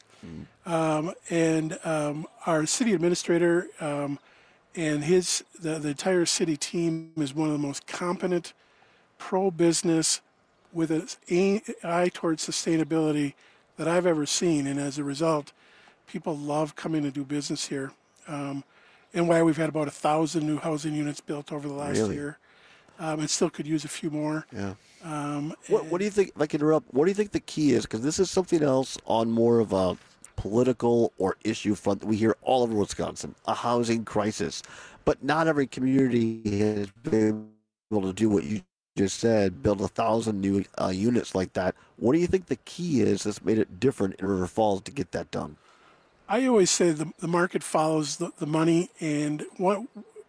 Um, and um, our city administrator um, and his the, the entire city team is one of the most competent, pro-business, with an eye towards sustainability that I've ever seen. And as a result, people love coming to do business here. Um, and why we've had about a thousand new housing units built over the last Really? year. Um, and still could use a few more. Yeah. Um, What, what do you think, if I can interrupt, what do you think the key is? Because this is something else on more of a political or issue front that we hear all over Wisconsin, a housing crisis. But not every community has been able to do what you just said, build a thousand new uh, units like that. What do you think the key is that's made it different in River Falls to get that done? I always say the, the market follows the, the money, and what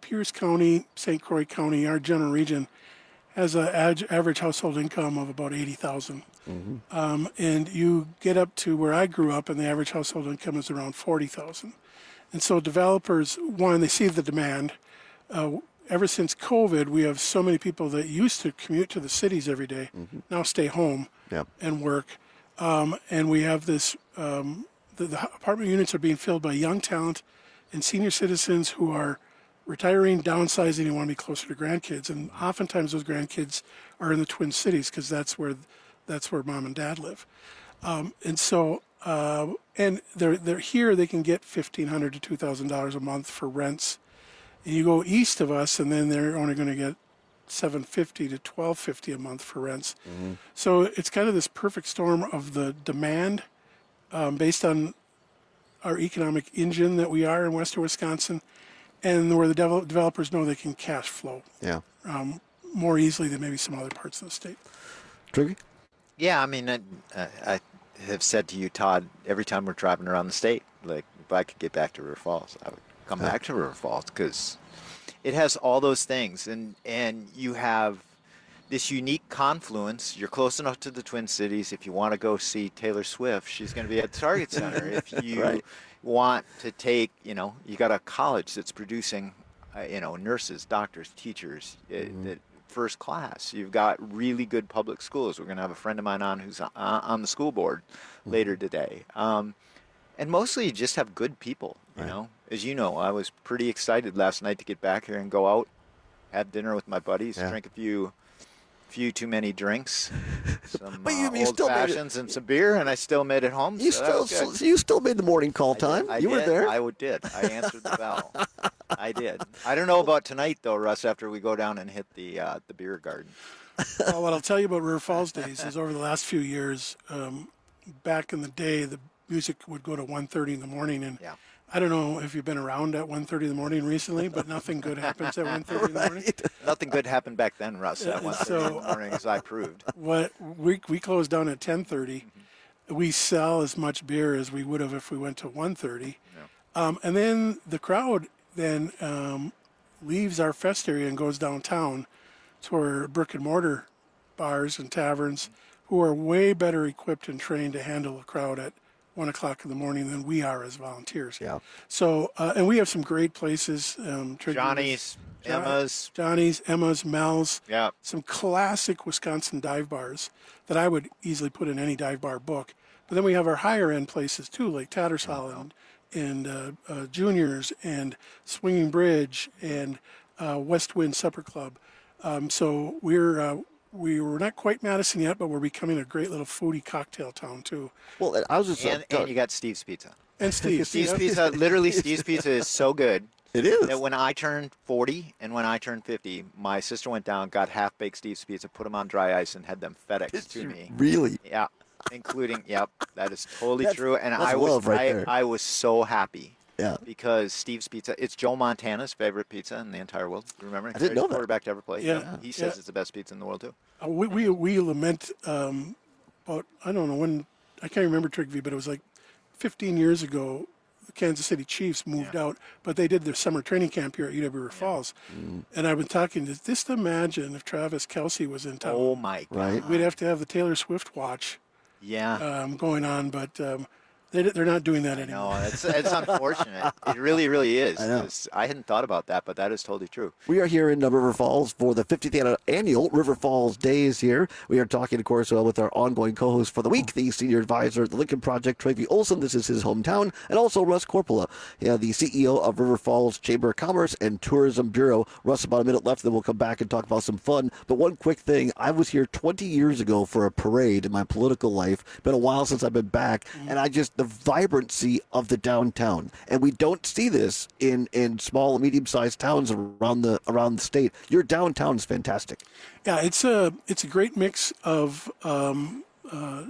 Pierce County, Saint Croix County, our general region, has an average household income of about eighty thousand dollars. Mm-hmm. Um, and you get up to where I grew up, and the average household income is around forty thousand dollars. And so developers, one, they see the demand. Uh, ever since COVID, we have so many people that used to commute to the cities every day, mm-hmm. now stay home yep. and work. Um, and we have this, um, the, the apartment units are being filled by young talent and senior citizens who are retiring, downsizing, and want to be closer to grandkids. And oftentimes those grandkids are in the Twin Cities because that's where that's where mom and dad live. Um, and so, uh, and they're they're here. They can get fifteen hundred to two thousand dollars a month for rents. And you go east of us, and then they're only going to get seven fifty to twelve fifty a month for rents. Mm-hmm. So it's kind of this perfect storm of the demand, um, based on our economic engine that we are in western Wisconsin, and where the devel- developers know they can cash flow. Yeah. Um, more easily than maybe some other parts of the state. Triggy? Yeah, I mean, I, I have said to you, Todd, every time we're driving around the state, like, if I could get back to River Falls, I would come yeah. back to River Falls because it has all those things. And, and you have this unique confluence. You're close enough to the Twin Cities. If you want to go see Taylor Swift, she's going to be at the Target Center. If you right. want to take, you know, you got a college that's producing, uh, you know, nurses, doctors, teachers, mm-hmm. that first class. You've got really good public schools. We're going to have a friend of mine on who's on, on the school board mm-hmm. later today. Um, and mostly you just have good people, you right. know. As you know, I was pretty excited last night to get back here and go out, have dinner with my buddies, yeah. drink a few few too many drinks, some but you, uh, you old still fashions and some beer, and I still made it home. You so still so you still made the morning call time. I did, I you did. were there. I did. I answered the bell. I did. I don't know about tonight though, Russ. After we go down and hit the uh, the beer garden. Well, what I'll tell you about River Falls days is over the last few years, um, back in the day, the music would go to one thirty in the morning, and yeah. I don't know if you've been around at one thirty in the morning recently, but nothing good happens at one thirty in the morning. Nothing good happened back then, Russ, at one thirty so, in the morning, as I proved. What we we closed down at ten thirty. Mm-hmm. We sell as much beer as we would have if we went to one thirty. Yeah. Um, and then the crowd then um, leaves our fest area and goes downtown to our brick and mortar bars and taverns, mm-hmm. who are way better equipped and trained to handle a crowd at one o'clock in the morning than we are as volunteers. Yeah. So, uh, and we have some great places. Um, Johnny's, John, Emma's. Johnny's, Emma's, Mel's. Yeah. Some classic Wisconsin dive bars that I would easily put in any dive bar book. But then we have our higher end places too, like Tattersall and, and uh, uh, Juniors and Swinging Bridge and uh, West Wind Supper Club. Um, so we're uh, we were not quite Madison yet, but we're becoming a great little foodie cocktail town too. Well, I was just and, uh, and you got Steve's Pizza. And Steve. Steve's Pizza, literally Steve's Pizza is so good. It is. That when I turned forty and when I turned fifty, my sister went down, got half-baked Steve's Pizza, put them on dry ice, and had them FedEx to me. Really? Yeah, including, yep, that is totally that's, true. And that's I was, love right I, there. I was so happy. Yeah. Because Steve's Pizza, it's Joe Montana's favorite pizza in the entire world. Remember? I didn't know that. Quarterback to ever play. Yeah. yeah. He says yeah. it's the best pizza in the world too. Uh, we, we we lament um, about I don't know when I can't remember Trigby, but it was like fifteen years ago. The Kansas City Chiefs moved yeah. out, but they did their summer training camp here at U W River Falls. Mm. And I've been talking to just imagine if Travis Kelce was in town. Oh my God! Right. We'd have to have the Taylor Swift watch. Yeah. Um, going on, but. Um, They, they're not doing that anymore. No, it's, it's unfortunate. It really, really is. I know. I hadn't thought about that, but that is totally true. We are here in River Falls for the fiftieth annual River Falls Days here. We are talking, of course, uh, with our ongoing co-host for the week, the senior advisor at the Lincoln Project, Trevey Olson. This is his hometown. And also Russ Corpola, yeah, the C E O of River Falls Chamber of Commerce and Tourism Bureau. Russ, about a minute left, then we'll come back and talk about some fun. But one quick thing, I was here twenty years ago for a parade in my political life. Been a while since I've been back, and I just, the vibrancy of the downtown, and we don't see this in in small and medium-sized towns around the around the state. Your downtown is fantastic. Yeah, it's a it's a great mix of um, uh,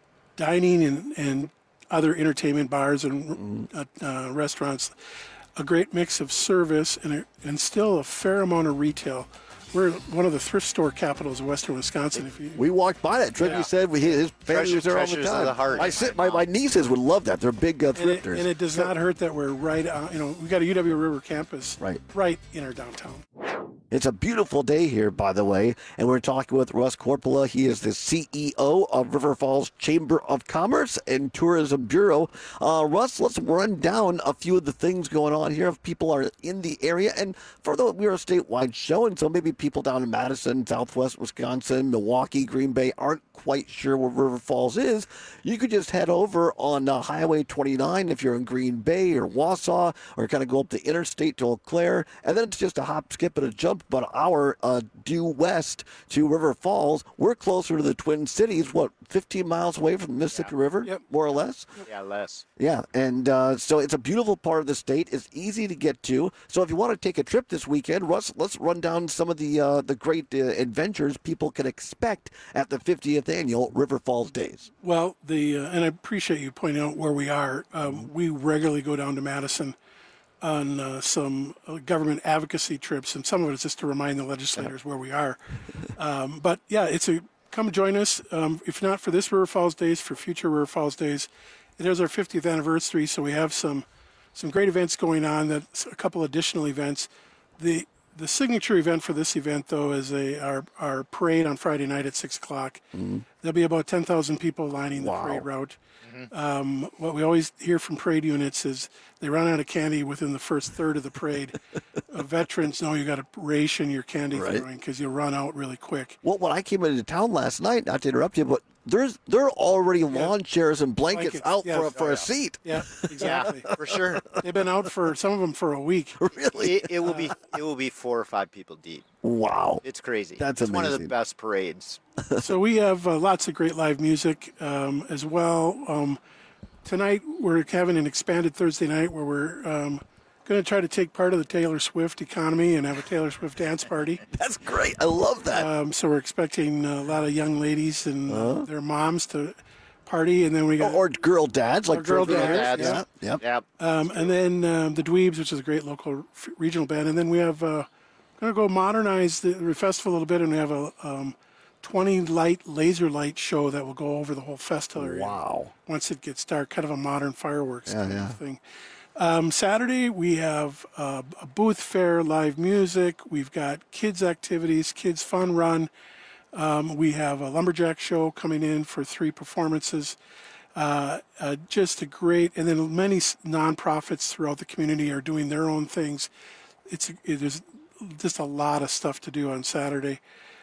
dining and, and other entertainment bars and uh, uh, restaurants. A great mix of service and a, and still a fair amount of retail. we're one of the thrift store capitals of Western Wisconsin. If you, We walked by that. Trippy Yeah. said we, his family Treasure- was there all the treasures of time. the heart. My, si- my, my nieces would love that. They're big uh, and, it, thrifters. and it does not hurt that we're right, uh, you know, we got a U W River campus Right. right in our downtown. It's a beautiful day here, by the way, and we're talking with Russ Corpola. He is the C E O of River Falls Chamber of Commerce and Tourism Bureau. Uh, Russ, let's run down a few of the things going on here. If people are in the area, and for the we're a statewide show, and so maybe people down in Madison, Southwest Wisconsin, Milwaukee, Green Bay aren't quite sure where River Falls is. You could just head over on uh, Highway twenty-nine if you're in Green Bay or Wausau, or kind of go up the interstate to Eau Claire, and then it's just a hop, skip, and a jump about an hour uh, due west to River Falls. We're closer to the Twin Cities, what, fifteen miles away from the Mississippi River, Yep. more or less? Yeah, less. Yeah, and uh, so it's a beautiful part of the state. It's easy to get to. So if you want to take a trip this weekend, Russ, let's run down some of the uh, the great uh, adventures people can expect at the fiftieth annual River Falls Days. Well, the uh, and I appreciate you pointing out where we are. Um, we regularly go down to Madison on uh, some uh, government advocacy trips, and some of it is just to remind the legislators where we are. Um, but yeah, it's a come join us. Um, if not for this River Falls Days, for future River Falls Days. It is our fiftieth anniversary, so we have some some great events going on. That's a couple additional events. The the signature event for this event, though, is a our our parade on Friday night at six o'clock. Mm-hmm. There'll be about ten thousand people lining the Wow. parade route. Um, what we always hear from parade units is they run out of candy within the first third of the parade. uh, veterans know you got to ration your candy Right. throwing because you'll run out really quick. Well, when I came into town last night, not to interrupt you, but there's there are already lawn chairs and blankets, Blankets, out yes. for, for Oh, yeah. a seat. Yeah, exactly. For sure. They've been out for some of them for a week. Really? It, it will be it will be four or five people deep. Wow. It's crazy. That's it's one of the amazing. best parades. So we have uh, lots of great live music um, as well. Um, tonight we're having an expanded Thursday night where we're um, going to try to take part of the Taylor Swift economy and have a Taylor Swift dance party. That's great. I love that. Um, so we're expecting a lot of young ladies and uh, Uh-huh. their moms to party, and then we got Or girl dads, like Or girl Trevor dads, Yeah. yeah. Yep. Yep. Um, and then um, the Dweebs, which is a great local f- regional band. And then we have uh, going to go modernize the, the festival a little bit, and we have a um, twenty light laser light show that will go over the whole festival area. Wow. Once it gets dark, kind of a modern fireworks Yeah, kind yeah. of thing. Um, Saturday we have uh, a booth fair, live music. We've got kids activities, kids fun run. Um, we have a lumberjack show coming in for three performances. Uh, uh, just a great, and then many s- nonprofits throughout the community are doing their own things. It's it is just a lot of stuff to do on Saturday,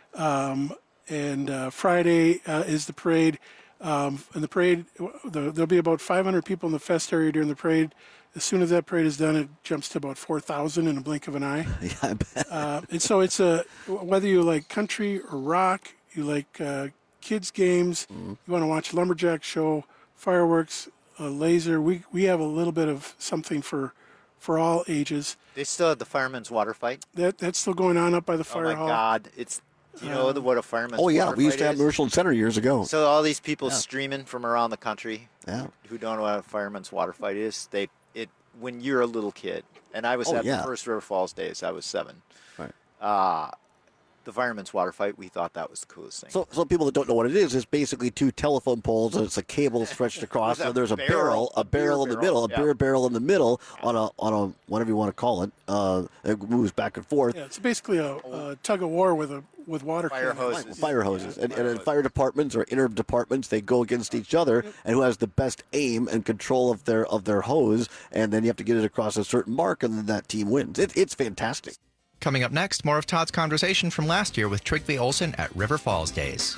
um, and uh, Friday uh, is the parade. Um, and the parade, the, there'll be about five hundred people in the fest area during the parade. As soon as that parade is done, it jumps to about four thousand in a blink of an eye. Yeah, I bet. Uh, and so it's a whether you like country or rock, you like uh, kids games, Mm-hmm. you want to watch a lumberjack show, fireworks, a laser. We we have a little bit of something for for all ages. They still have the fireman's water fight. That that's still going on up by the Oh fire my hall. God! It's you know the, what a fireman's Oh, yeah. water We used fight to have is? Richland Center years ago. So all these people Yeah. streaming from around the country Yeah. who don't know what a fireman's water fight is, they it when you're a little kid, and I was Oh, at yeah. the first River Falls days. I was seven. Right. Uh, the fireman's water fight. We thought that was the coolest thing. So, so people that don't know what it is, it's basically two telephone poles and it's a cable stretched across, With a and there's a barrel, barrel, a a beer barrel in the barrel, middle, a yeah. beer barrel in the middle on a on a whatever you want to call it. Uh, it moves back and forth. Yeah, it's basically a, a tug of war with a with water Fire cannons. hoses. Fire hoses, and, fire and in hoses. fire departments or inter departments, they go against each other, and who has the best aim and control of their of their hose, and then you have to get it across a certain mark, and then that team wins. It, it's fantastic. Coming up next, more of Todd's conversation from last year with Trigby Olson at River Falls Days.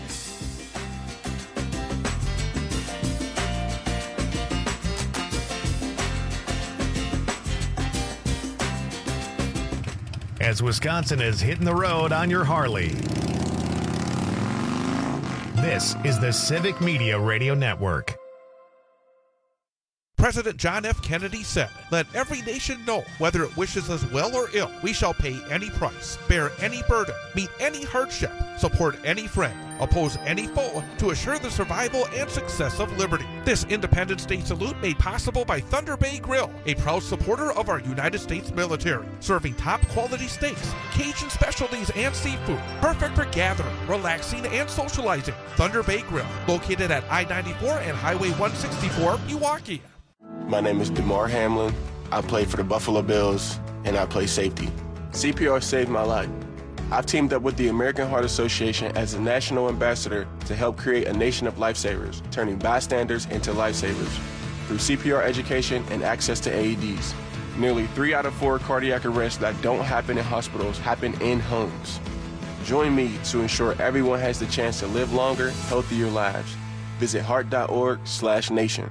As Wisconsin is hitting the road on your Harley. This is the Civic Media Radio Network. President John F. Kennedy said, "Let every nation know, whether it wishes us well or ill, we shall pay any price, bear any burden, meet any hardship, support any friend, oppose any foe to assure the survival and success of liberty." This Independence Day salute made possible by Thunder Bay Grill, a proud supporter of our United States military, serving top quality steaks, Cajun specialties, and seafood. Perfect for gathering, relaxing, and socializing. Thunder Bay Grill, located at I ninety-four and Highway one sixty-four, Milwaukee. My name is DeMar Hamlin. I play for the Buffalo Bills, and I play safety. C P R saved my life. I've teamed up with the American Heart Association as a national ambassador to help create a nation of lifesavers, turning bystanders into lifesavers. Through C P R education and access to A E Ds, nearly three out of four cardiac arrests that don't happen in hospitals happen in homes. Join me to ensure everyone has the chance to live longer, healthier lives. Visit heart.org slash nation.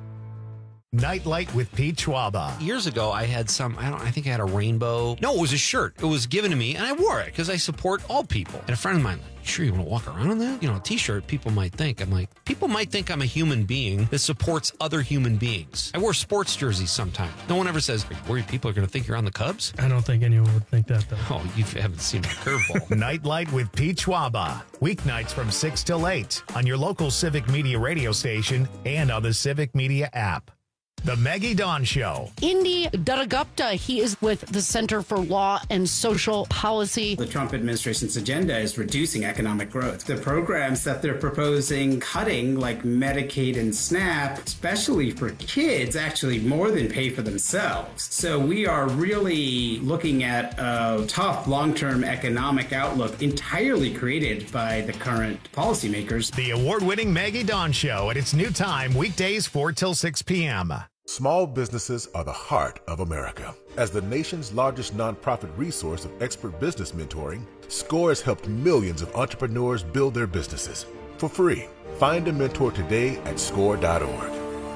Nightlight with Pete Schwaba. Years ago, I had some, I don't I think I had a rainbow. No, it was a shirt. It was given to me, and I wore it because I support all people. And a friend of mine, like, sure you want to walk around in that? You know, a t-shirt, people might think. I'm like, people might think I'm a human being that supports other human beings. I wear sports jerseys sometimes. No one ever says, are you worried people are going to think you're on the Cubs? I don't think anyone would think that, though. Oh, you haven't seen my curveball. Nightlight with Pete Schwaba. Weeknights from six till eight on your local Civic Media radio station and on the Civic Media app. The Maggie Dawn Show. Indy Dattagupta, he is with the Center for Law and Social Policy. The Trump administration's agenda is reducing economic growth. The programs that they're proposing cutting, like Medicaid and SNAP, especially for kids, actually more than pay for themselves. So we are really looking at a tough long-term economic outlook entirely created by the current policymakers. The award-winning Maggie Dawn Show at its new time, weekdays four till six p.m. Small businesses are the heart of America. As the nation's largest nonprofit resource of expert business mentoring, SCORE has helped millions of entrepreneurs build their businesses for free. Find a mentor today at score dot org.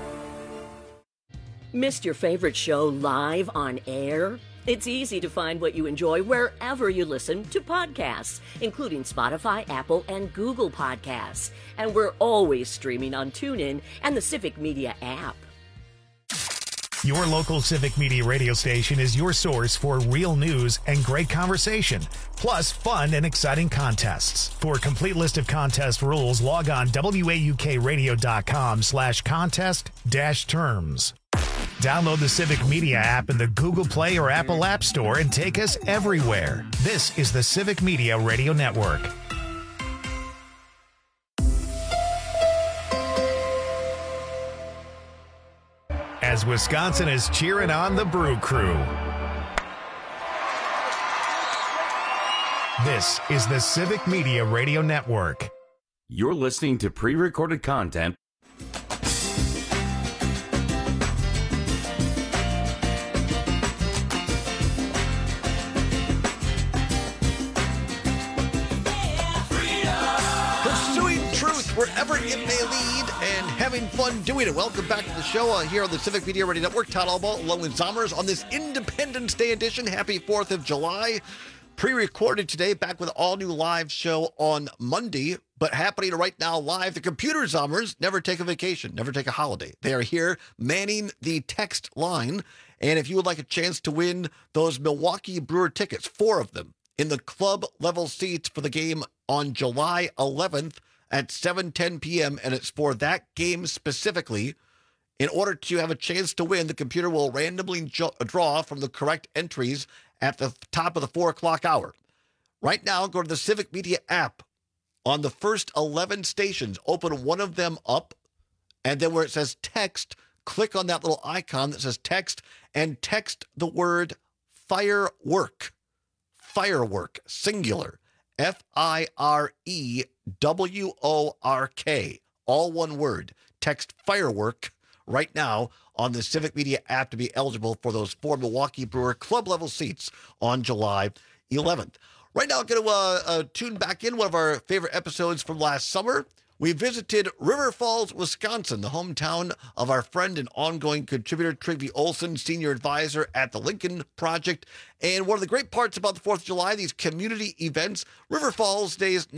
Missed your favorite show live on air? It's easy to find what you enjoy wherever you listen to podcasts, including Spotify, Apple, and Google Podcasts. And we're always streaming on TuneIn and the Civic Media app. Your local Civic Media radio station is your source for real news and great conversation, plus fun and exciting contests. For a complete list of contest rules, log on W A U K radio dot com slash contest dash terms. Download the Civic Media app in the Google Play or Apple App Store and take us everywhere. This is the Civic Media Radio Network. As Wisconsin is cheering on the Brew Crew. This is the Civic Media Radio Network. You're listening to pre-recorded content. Pursuing truth wherever it may lead and having fun doing it. Welcome back to the show uh, here on the Civic Media Radio Network. Todd Albaugh along with Zommers on this Independence Day edition. Happy fourth of July. Pre-recorded today, back with all new live show on Monday, but happening right now live. The computer Zommers never take a vacation, never take a holiday. They are here manning the text line. And if you would like a chance to win those Milwaukee Brewer tickets, four of them in the club level seats for the game on July eleventh at seven ten p.m. And it's for that game specifically. In order to have a chance to win, the computer will randomly jo- draw from the correct entries at the top of the four o'clock hour. Right now, go to the Civic Media app. On the first eleven stations, open one of them up, and then where it says text, click on that little icon that says text, and text the word firework. Firework, singular. F I R E W O R K. All one word. Text firework right now on the Civic Media app to be eligible for those four Milwaukee Brewer club level seats on July eleventh. Right now, I'm going to uh, uh, tune back in one of our favorite episodes from last summer. We visited River Falls, Wisconsin, the hometown of our friend and ongoing contributor Trygve Olsen, senior advisor at the Lincoln Project. And one of the great parts about the fourth of July, these community events, River Falls Day is not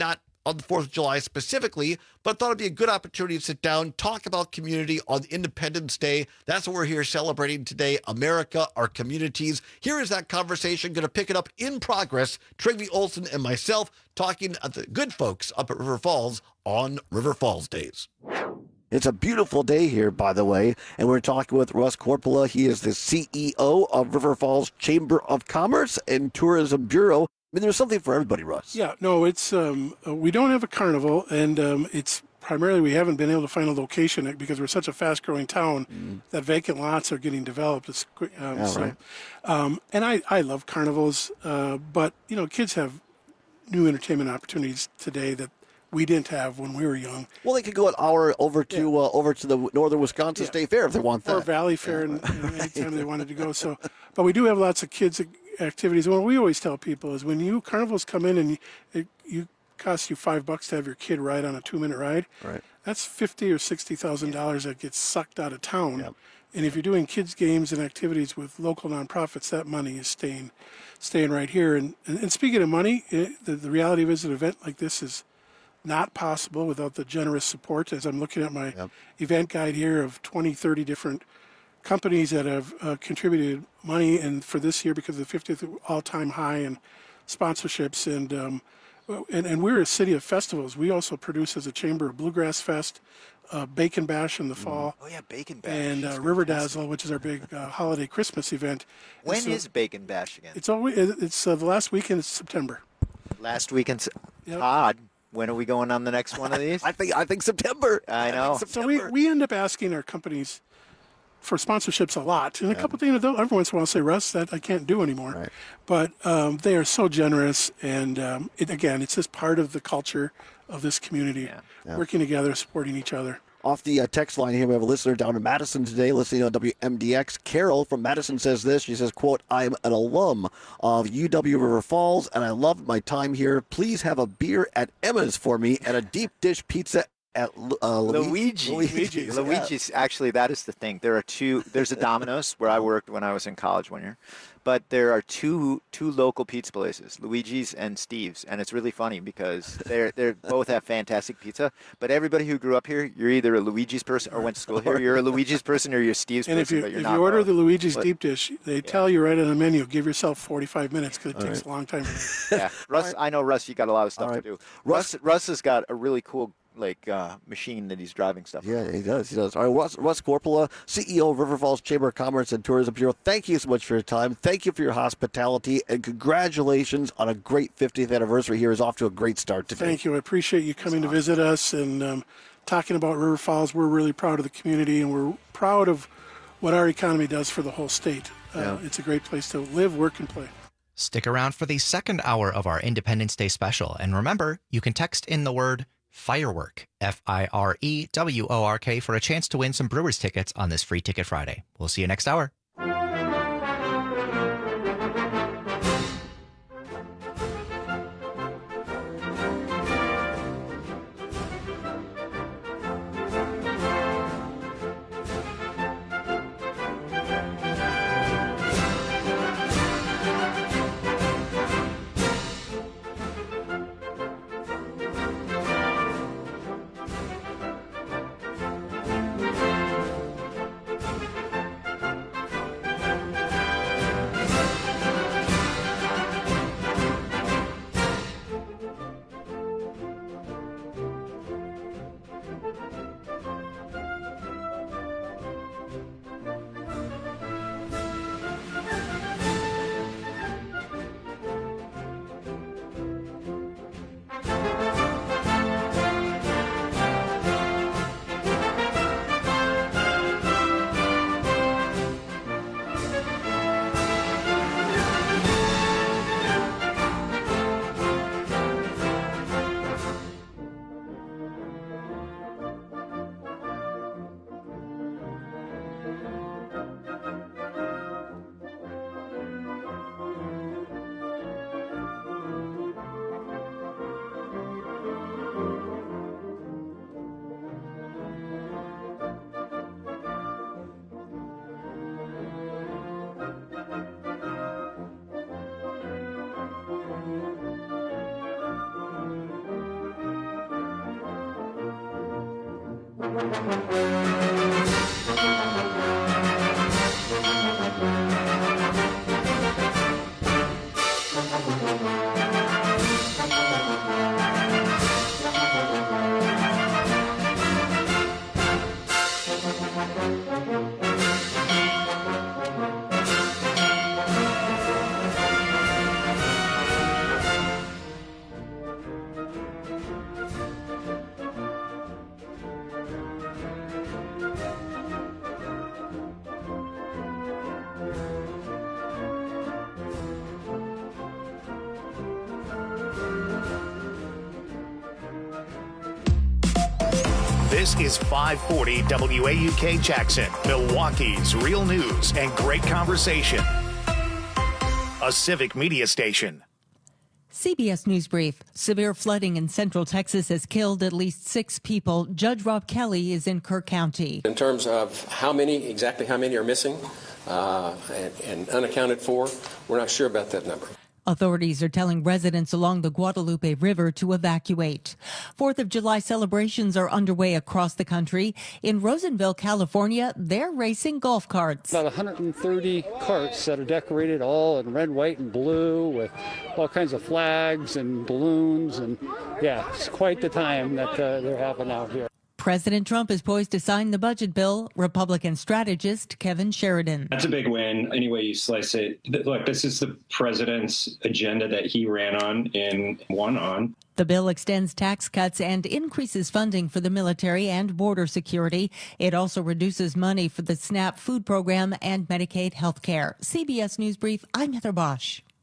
on the fourth of July specifically, but thought it'd be a good opportunity to sit down, talk about community on Independence Day. That's what we're here celebrating today, America, our communities. Here is that conversation. Going to pick it up in progress. Trygve Olsen and myself talking at the good folks up at River Falls on River Falls Days. It's a beautiful day here, by the way, and we're talking with Russ Korpela. He is the C E O of River Falls Chamber of Commerce and Tourism Bureau. I mean, there's something for everybody, Russ. Yeah, no, it's um, uh, we don't have a carnival, and um, it's primarily we haven't been able to find a location because we're such a fast-growing town mm. that vacant lots are getting developed. It's, um, yeah, so, right. um, and I, I love carnivals, uh, but you know, kids have new entertainment opportunities today that we didn't have when we were young. Well, they could go an hour over to yeah. uh, over to the Northern Wisconsin yeah. State Fair if they want that, or Valley Fair, yeah. and, you know, anytime they wanted to go. So, but we do have lots of kids activities. What we always tell people is when you carnivals come in and you, it you cost you five bucks to have your kid ride on a two minute ride. Right. That's fifty or sixty thousand yeah. dollars that gets sucked out of town. Yep. And if you're doing kids games and activities with local nonprofits, that money is staying staying right here. And and, and speaking of money, it, the, the reality of it is an event like this is not possible without the generous support. As I'm looking at my yep. event guide here of twenty, thirty different companies that have uh, contributed money, and for this year because of the fiftieth all-time high in sponsorships. And, um, and and we're a city of festivals. We also produce as a chamber a Bluegrass Fest, uh, Bacon Bash in the fall. Oh yeah, Bacon Bash. And uh, River Dazzle, which is our big uh, holiday Christmas event. When so, is Bacon Bash again? It's always it's uh, the last weekend of September. Last weekend, yep. Todd. When are we going on the next one of these? I think I think September. I know. I September. So we, we end up asking our companies for sponsorships a lot. And a yeah. couple of things, every once in a while say, Russ, that I can't do anymore. Right. But um, they are so generous. And um, it, again, it's just part of the culture of this community, yeah. Yeah. working together, supporting each other. Off the uh, text line here, we have a listener down in Madison today, listening on W M D X. Carol from Madison says this. She says, quote, I'm an alum of U W River Falls, and I love my time here. Please have a beer at Emma's for me and a deep dish pizza at uh, Luigi. Luigi. Luigi's. Luigi's. Actually, that is the thing. There are two. There's a Domino's where I worked when I was in college one year. But there are two two local pizza places, Luigi's and Steve's, and it's really funny because they're they both have fantastic pizza. But everybody who grew up here, you're either a Luigi's person or went to school here. You're a Luigi's person or you're a Steve's and person. And but if you're you not if you order both. the Luigi's but, deep dish, they yeah. tell you right on the menu, give yourself forty-five minutes because it All takes right. a long time. Yeah, Russ. I know Russ. You got a lot of stuff right. to do. Russ, Russ Russ has got a really cool like uh, machine that he's driving stuff. Yeah, he does. He does. All right, Russ, Russ Korpela, C E O of River Falls Chamber of Commerce and Tourism Bureau. Thank you so much for your time. Thank you for your hospitality, and congratulations on a great fiftieth anniversary. Here is off to a great start today. Thank you. I appreciate you coming to visit us and um, talking about River Falls. We're really proud of the community, and we're proud of what our economy does for the whole state. Uh, Yeah. It's a great place to live, work, and play. Stick around for the second hour of our Independence Day special. And remember, you can text in the word Firework, F I R E W O R K, for a chance to win some Brewers tickets on this Free Ticket Friday. We'll see you next hour. This is five forty W A U K Jackson, Milwaukee's real news and great conversation. A Civic Media station. C B S News Brief. Severe flooding in central Texas has killed at least six people. Judge Rob Kelly is in Kirk County. In terms of how many, exactly how many are missing uh, and, and unaccounted for, we're not sure about that number. Authorities are telling residents along the Guadalupe River to evacuate. Fourth of July celebrations are underway across the country. In Rosenville, California, they're racing golf carts. About one hundred thirty carts that are decorated all in red, white, and blue with all kinds of flags and balloons. And yeah, it's quite the time that uh, they're having out here. President Trump is poised to sign the budget bill. Republican strategist Kevin Sheridan. That's a big win, any way you slice it. Look, this is the president's agenda that he ran on and won on. The bill extends tax cuts and increases funding for the military and border security. It also reduces money for the SNAP food program and Medicaid health care. C B S News Brief, I'm Heather Bosch.